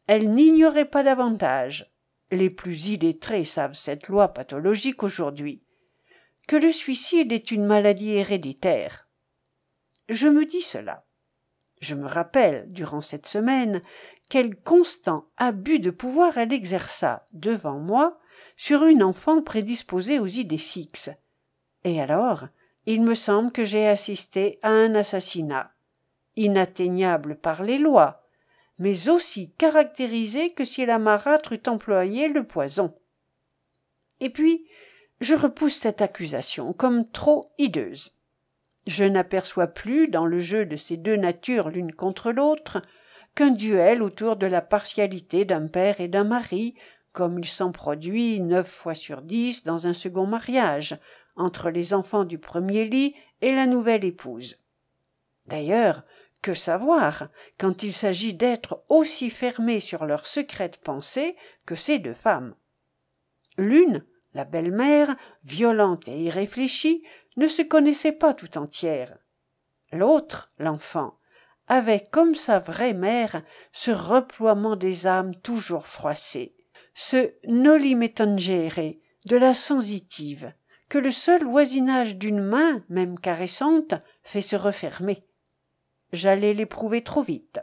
Elle n'ignorait pas davantage, les plus illettrés savent cette loi pathologique aujourd'hui, que le suicide est une maladie héréditaire. Je me dis cela. Je me rappelle, durant cette semaine, quel constant abus de pouvoir elle exerça, devant moi, sur une enfant prédisposée aux idées fixes. Et alors, il me semble que j'ai assisté à un assassinat, inatteignable par les lois, mais aussi caractérisé que si la marâtre eût employé le poison. Et puis, je repousse cette accusation comme trop hideuse. Je n'aperçois plus, dans le jeu de ces deux natures l'une contre l'autre, qu'un duel autour de la partialité d'un père et d'un mari, comme il s'en produit 9 fois sur 10 dans un second mariage, entre les enfants du premier lit et la nouvelle épouse. D'ailleurs, que savoir quand il s'agit d'êtres aussi fermés sur leurs secrètes pensées que ces deux femmes? L'une, la belle-mère, violente et irréfléchie, ne se connaissait pas tout entière. L'autre, l'enfant, avait comme sa vraie mère ce reploiement des âmes toujours froissées, ce noli me tangere de la sensitive, que le seul voisinage d'une main, même caressante, fait se refermer. J'allais l'éprouver trop vite.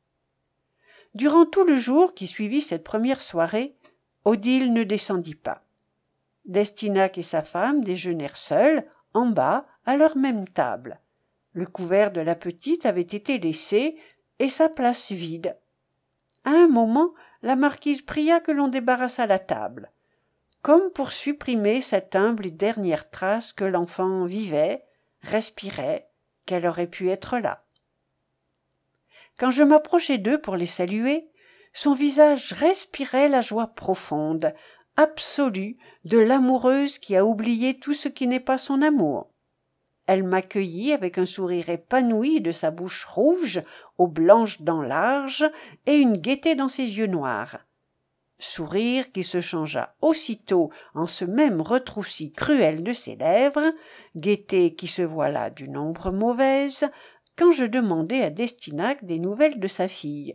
Durant tout le jour qui suivit cette première soirée, Odile ne descendit pas. D'Estinac et sa femme déjeunèrent seuls, en bas, à leur même table. Le couvert de la petite avait été laissé, et sa place vide. À un moment, la marquise pria que l'on débarrassât la table, comme pour supprimer cette humble et dernière trace que l'enfant vivait, respirait, qu'elle aurait pu être là. Quand je m'approchai d'eux pour les saluer, son visage respirait la joie profonde, absolue, de l'amoureuse qui a oublié tout ce qui n'est pas son amour. Elle m'accueillit avec un sourire épanoui de sa bouche rouge aux blanches dents larges et une gaieté dans ses yeux noirs. Sourire qui se changea aussitôt en ce même retroussi cruel de ses lèvres, gaieté qui se voila d'une ombre mauvaise, quand je demandai à d'Estinac des nouvelles de sa fille.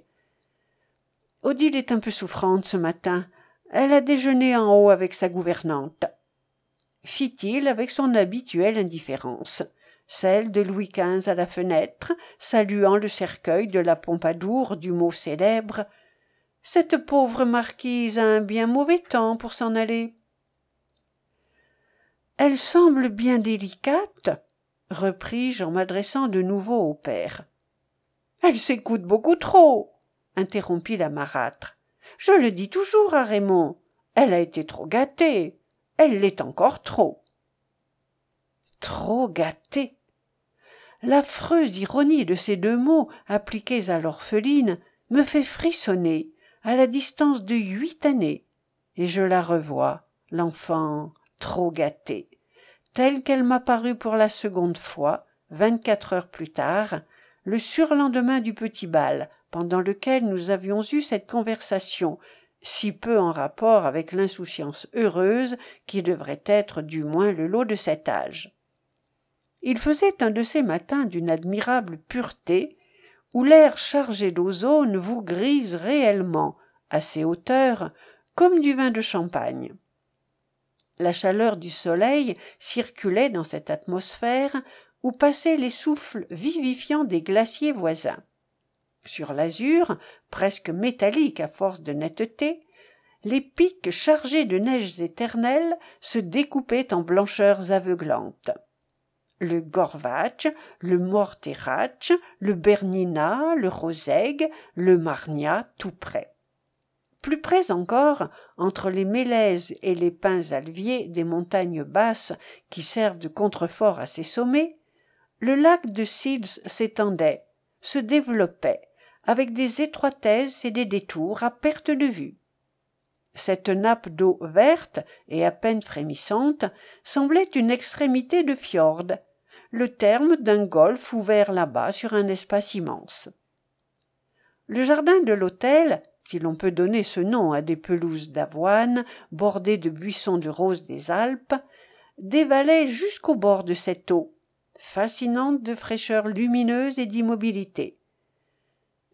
« Odile est un peu souffrante ce matin. Elle a déjeuné en haut avec sa gouvernante. » fit-il avec son habituelle indifférence, celle de Louis XV à la fenêtre, saluant le cercueil de la Pompadour du mot célèbre « Cette pauvre marquise a un bien mauvais temps pour s'en aller. »« Elle semble bien délicate, » repris-je en m'adressant de nouveau au père. « Elle s'écoute beaucoup trop, » interrompit la marâtre. « Je le dis toujours à Raymond, elle a été trop gâtée, elle l'est encore trop. » Trop gâtée. L'affreuse ironie de ces deux mots appliqués à l'orpheline me fait frissonner à la distance de 8 années, et je la revois, l'enfant trop gâtée, telle qu'elle m'apparut pour la seconde fois, 24 heures plus tard, le surlendemain du petit bal, pendant lequel nous avions eu cette conversation, si peu en rapport avec l'insouciance heureuse qui devrait être du moins le lot de cet âge. Il faisait un de ces matins d'une admirable pureté, où l'air chargé d'ozone vous grise réellement, à ces hauteurs, comme du vin de champagne. La chaleur du soleil circulait dans cette atmosphère où passaient les souffles vivifiants des glaciers voisins. Sur l'azur, presque métallique à force de netteté, les pics chargés de neiges éternelles se découpaient en blancheurs aveuglantes. Le Gorvatch, le Morteratsch, le Bernina, le Roseg, le Margna, tout près. Plus près encore, entre les mélèzes et les pins alviers des montagnes basses qui servent de contrefort à ces sommets, le lac de Sils s'étendait, se développait, avec des étroitesses et des détours à perte de vue. Cette nappe d'eau verte et à peine frémissante semblait une extrémité de fjord, le terme d'un golfe ouvert là-bas sur un espace immense. Le jardin de l'hôtel, si l'on peut donner ce nom à des pelouses d'avoine bordées de buissons de roses des Alpes, dévalait jusqu'au bord de cette eau, fascinante de fraîcheur lumineuse et d'immobilité.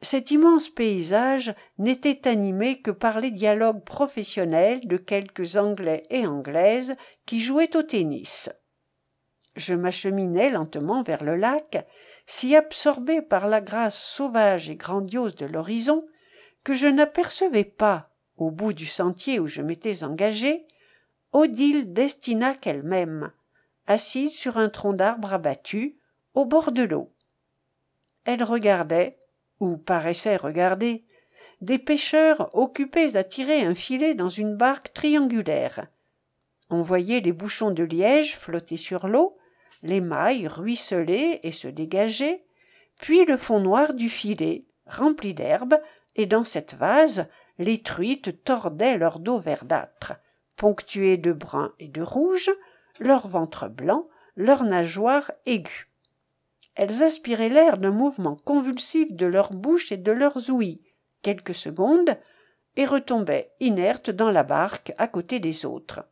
Cet immense paysage n'était animé que par les dialogues professionnels de quelques Anglais et Anglaises qui jouaient au tennis. Je m'acheminais lentement vers le lac, si absorbé par la grâce sauvage et grandiose de l'horizon que je n'apercevais pas, au bout du sentier où je m'étais engagé, Odile d'Estignac elle-même, assise sur un tronc d'arbre abattu, au bord de l'eau. Elle regardait, ou paraissait regarder, des pêcheurs occupés à tirer un filet dans une barque triangulaire. On voyait les bouchons de liège flotter sur l'eau, les mailles ruisseler et se dégager, puis le fond noir du filet, rempli d'herbe, et dans cette vase, les truites tordaient leur dos verdâtre, ponctué de brun et de rouge, leur ventre blanc, leurs nageoires aiguës. Elles aspiraient l'air d'un mouvement convulsif de leur bouche et de leurs ouïes, quelques secondes, et retombaient inertes dans la barque à côté des autres.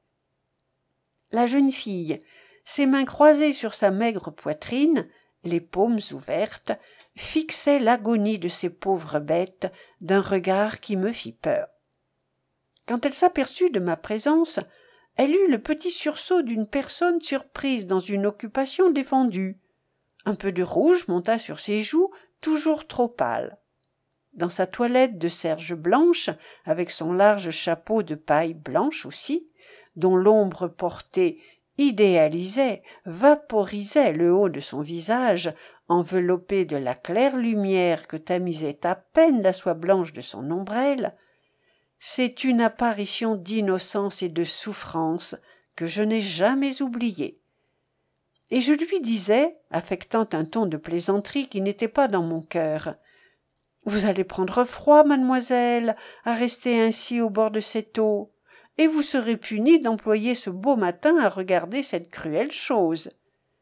La jeune fille, ses mains croisées sur sa maigre poitrine, les paumes ouvertes, fixait l'agonie de ces pauvres bêtes d'un regard qui me fit peur. Quand elle s'aperçut de ma présence, elle eut le petit sursaut d'une personne surprise dans une occupation défendue. Un peu de rouge monta sur ses joues, toujours trop pâles. Dans sa toilette de serge blanche, avec son large chapeau de paille blanche aussi, dont l'ombre portée idéalisait, vaporisait le haut de son visage, enveloppé de la claire lumière que tamisait à peine la soie blanche de son ombrelle, c'est une apparition d'innocence et de souffrance que je n'ai jamais oubliée. Et je lui disais, affectant un ton de plaisanterie qui n'était pas dans mon cœur, « Vous allez prendre froid, mademoiselle, à rester ainsi au bord de cette eau, et vous serez punie d'employer ce beau matin à regarder cette cruelle chose. »«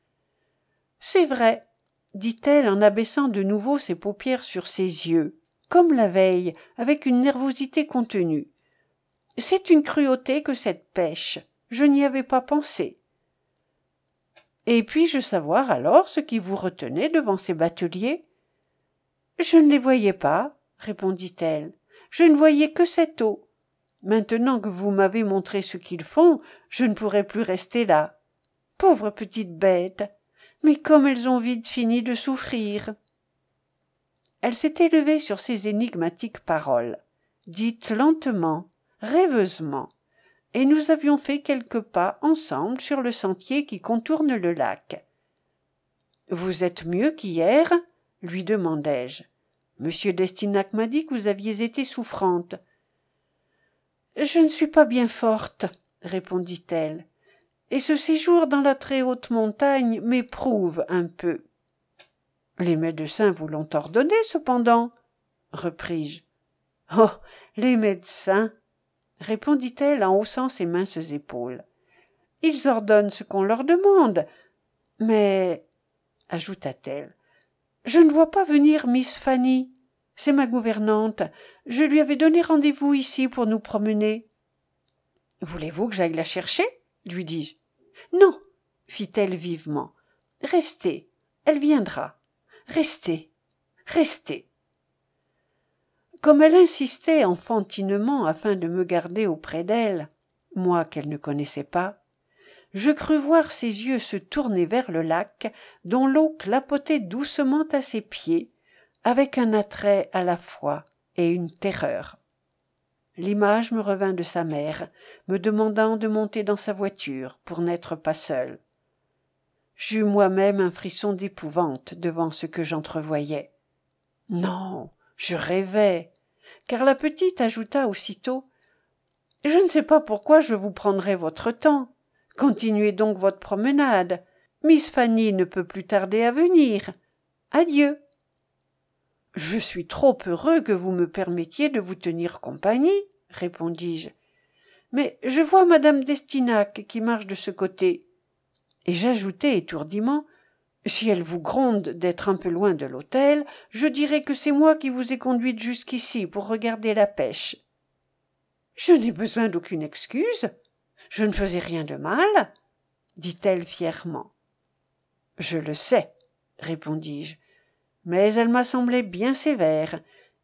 C'est vrai, » dit-elle en abaissant de nouveau ses paupières sur ses yeux, comme la veille, avec une nervosité contenue. « C'est une cruauté que cette pêche. Je n'y avais pas pensé. » « Et puis-je savoir alors ce qui vous retenait devant ces bateliers ? » ?»« Je ne les voyais pas, » répondit-elle. « Je ne voyais que cette eau. Maintenant que vous m'avez montré ce qu'ils font, je ne pourrai plus rester là. Pauvres petites bêtes, mais comme elles ont vite fini de souffrir. » Elle s'était levée sur ces énigmatiques paroles, dites lentement, rêveusement, et nous avions fait quelques pas ensemble sur le sentier qui contourne le lac. « Vous êtes mieux qu'hier ?» lui demandai-je. « Monsieur d'Estignac m'a dit que vous aviez été souffrante. »« Je ne suis pas bien forte, » répondit-elle, « et ce séjour dans la très haute montagne m'éprouve un peu. »« Les médecins vous l'ont ordonné, cependant, » repris-je. « Oh, les médecins !» répondit-elle en haussant ses minces épaules. « Ils ordonnent ce qu'on leur demande. Mais, » ajouta-t-elle, « je ne vois pas venir Miss Fanny. C'est ma gouvernante. Je lui avais donné rendez-vous ici pour nous promener. »« Voulez-vous que j'aille la chercher ?» lui dis-je. « Non, » fit-elle vivement. « Restez, elle viendra. Restez, restez. » Comme elle insistait enfantinement afin de me garder auprès d'elle, moi qu'elle ne connaissait pas, je crus voir ses yeux se tourner vers le lac dont l'eau clapotait doucement à ses pieds, avec un attrait à la fois et une terreur. L'image me revint de sa mère, me demandant de monter dans sa voiture pour n'être pas seule. J'eus moi-même un frisson d'épouvante devant ce que j'entrevoyais. Non, je rêvais, car la petite ajouta aussitôt « Je ne sais pas pourquoi je vous prendrai votre temps. Continuez donc votre promenade. Miss Fanny ne peut plus tarder à venir. Adieu. » « Je suis trop heureux que vous me permettiez de vous tenir compagnie, » répondis-je. « Mais je vois madame d'Estignac qui marche de ce côté. » Et j'ajoutai étourdiment « Si elle vous gronde d'être un peu loin de l'hôtel, je dirai que c'est moi qui vous ai conduite jusqu'ici pour regarder la pêche. »« Je n'ai besoin d'aucune excuse. Je ne faisais rien de mal, » dit-elle fièrement. « Je le sais, » répondis-je, « mais elle m'a semblé bien sévère,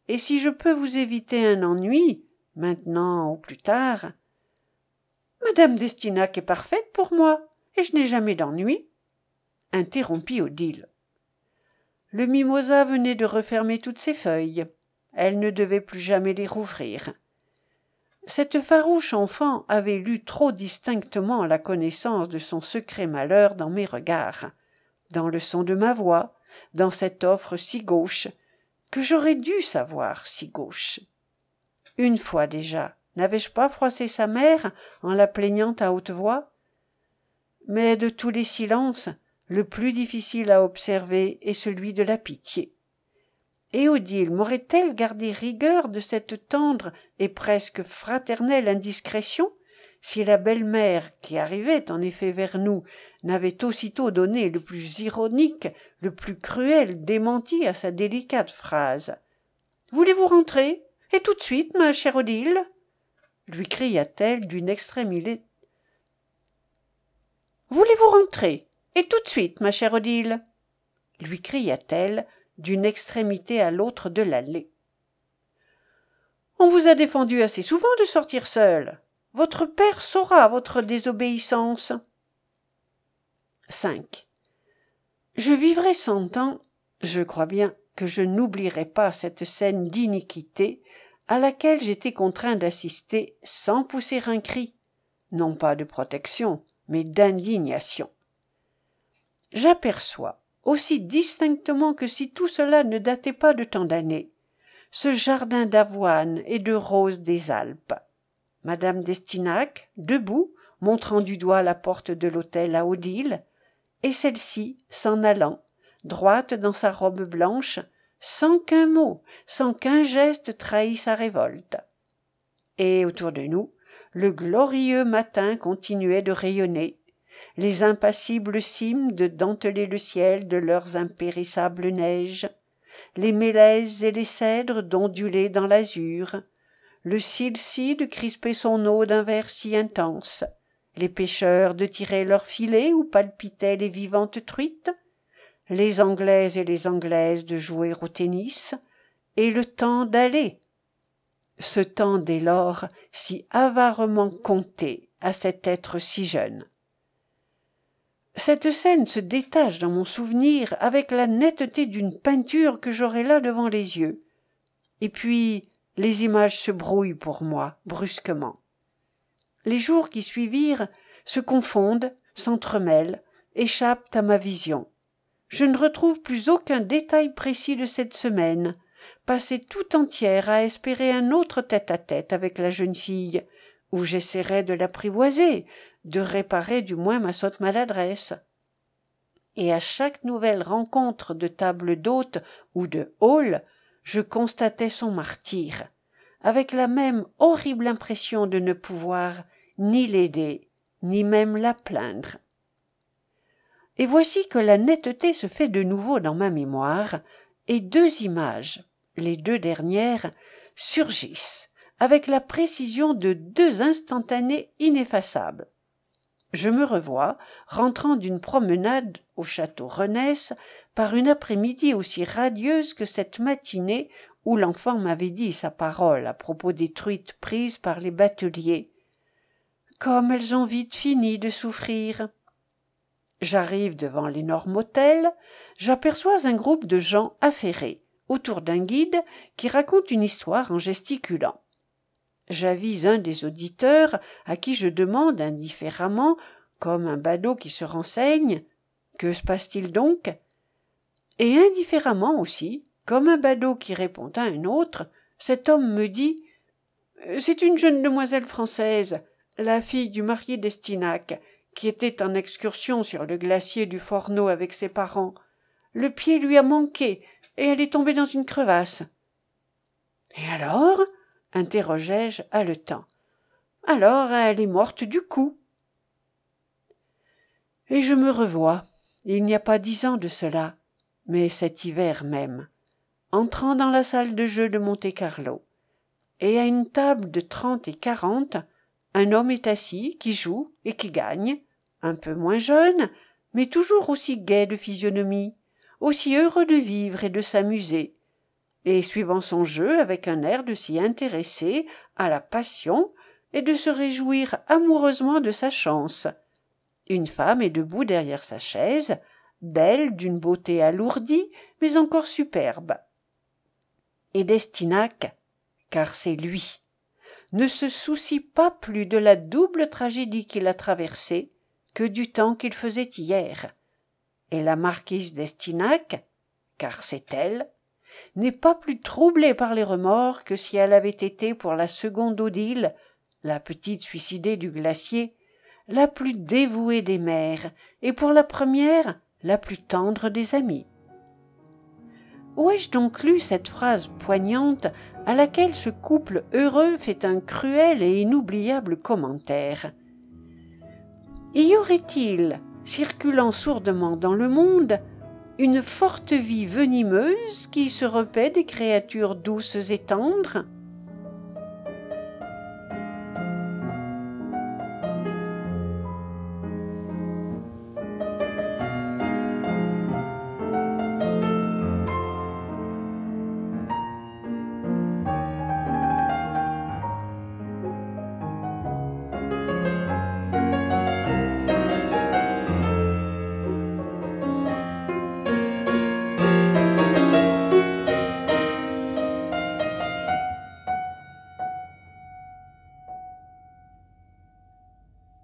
et si je peux vous éviter un ennui, maintenant ou plus tard… Madame d'Estinac est parfaite pour moi, et je n'ai jamais d'ennui, interrompit Odile. Le mimosa venait de refermer toutes ses feuilles. Elle ne devait plus jamais les rouvrir. Cette farouche enfant avait lu trop distinctement la connaissance de son secret malheur dans mes regards, dans le son de ma voix, dans cette offre si gauche, que j'aurais dû savoir si gauche. Une fois déjà, n'avais-je pas froissé sa mère en la plaignant à haute voix? Mais de tous les silences, le plus difficile à observer est celui de la pitié. Et Odile m'aurait-elle gardé rigueur de cette tendre et presque fraternelle indiscrétion, si la belle-mère, qui arrivait en effet vers nous, n'avait aussitôt donné le plus ironique, le plus cruel démenti à sa délicate phrase. « Voulez-vous rentrer? Et tout de suite, ma chère Odile ?» lui cria-t-elle d'une extrémité. « Voulez-vous rentrer? Et tout de suite, ma chère Odile ?» lui cria-t-elle d'une extrémité à l'autre de l'allée. « On vous a défendu assez souvent de sortir seule. Votre père saura votre désobéissance. » 5. Je vivrai 100 ans, je crois bien que je n'oublierai pas cette scène d'iniquité à laquelle j'étais contraint d'assister sans pousser un cri, non pas de protection, mais d'indignation. J'aperçois, aussi distinctement que si tout cela ne datait pas de tant d'années, ce jardin d'avoine et de roses des Alpes. Madame d'Estinac, debout, montrant du doigt la porte de l'hôtel à Odile, et celle-ci s'en allant, droite dans sa robe blanche, sans qu'un mot, sans qu'un geste trahît sa révolte. Et autour de nous, le glorieux matin continuait de rayonner, les impassibles cimes de denteler le ciel de leurs impérissables neiges, les mélèzes et les cèdres d'onduler dans l'azur, le silcide crispait son eau d'un vert si intense, les pêcheurs de tirer leurs filets où palpitaient les vivantes truites, les Anglaises et les Anglaises de jouer au tennis, et le temps d'aller. Ce temps dès lors si avarement compté à cet être si jeune. Cette scène se détache dans mon souvenir avec la netteté d'une peinture que j'aurai là devant les yeux. Et puis, les images se brouillent pour moi, brusquement. Les jours qui suivirent se confondent, s'entremêlent, échappent à ma vision. Je ne retrouve plus aucun détail précis de cette semaine, passée tout entière à espérer un autre tête-à-tête avec la jeune fille, où j'essaierai de l'apprivoiser, de réparer du moins ma sotte maladresse. Et à chaque nouvelle rencontre de table d'hôte ou de hall, je constatais son martyre, avec la même horrible impression de ne pouvoir ni l'aider, ni même la plaindre. Et voici que la netteté se fait de nouveau dans ma mémoire, et 2 images, les 2 dernières, surgissent, avec la précision de 2 instantanés ineffaçables. Je me revois, rentrant d'une promenade au château Renesse, par une après-midi aussi radieuse que cette matinée où l'enfant m'avait dit sa parole à propos des truites prises par les bateliers. Comme elles ont vite fini de souffrir. J'arrive devant l'énorme hôtel, j'aperçois un groupe de gens affairés, autour d'un guide qui raconte une histoire en gesticulant. J'avise un des auditeurs à qui je demande indifféremment, comme un badaud qui se renseigne, « Que se passe-t-il donc ?» Et indifféremment aussi, comme un badaud qui répond à un autre, cet homme me dit « C'est une jeune demoiselle française, la fille du marié d'Estinac, qui était en excursion sur le glacier du Forno avec ses parents. Le pied lui a manqué et elle est tombée dans une crevasse. »« Et alors ?» interrogeai-je haletant. « Alors elle est morte du coup. » Et je me revois, il n'y a pas 10 ans de cela, mais cet hiver même, entrant dans la salle de jeu de Monte-Carlo, et à une table de 30 et 40, un homme est assis qui joue et qui gagne, un peu moins jeune, mais toujours aussi gai de physionomie, aussi heureux de vivre et de s'amuser, et suivant son jeu avec un air de s'y intéresser à la passion et de se réjouir amoureusement de sa chance. Une femme est debout derrière sa chaise, belle d'une beauté alourdie, mais encore superbe. Et d'Estinac, car c'est lui, ne se soucie pas plus de la double tragédie qu'il a traversée que du temps qu'il faisait hier. Et la marquise d'Estinac, car c'est elle, n'est pas plus troublée par les remords que si elle avait été pour la seconde Odile, la petite suicidée du glacier, la plus dévouée des mères, et pour la première, la plus tendre des amies. Où ai-je donc lu cette phrase poignante à laquelle ce couple heureux fait un cruel et inoubliable commentaire? Y aurait-il, circulant sourdement dans le monde, une forte vie venimeuse qui se repaît des créatures douces et tendres?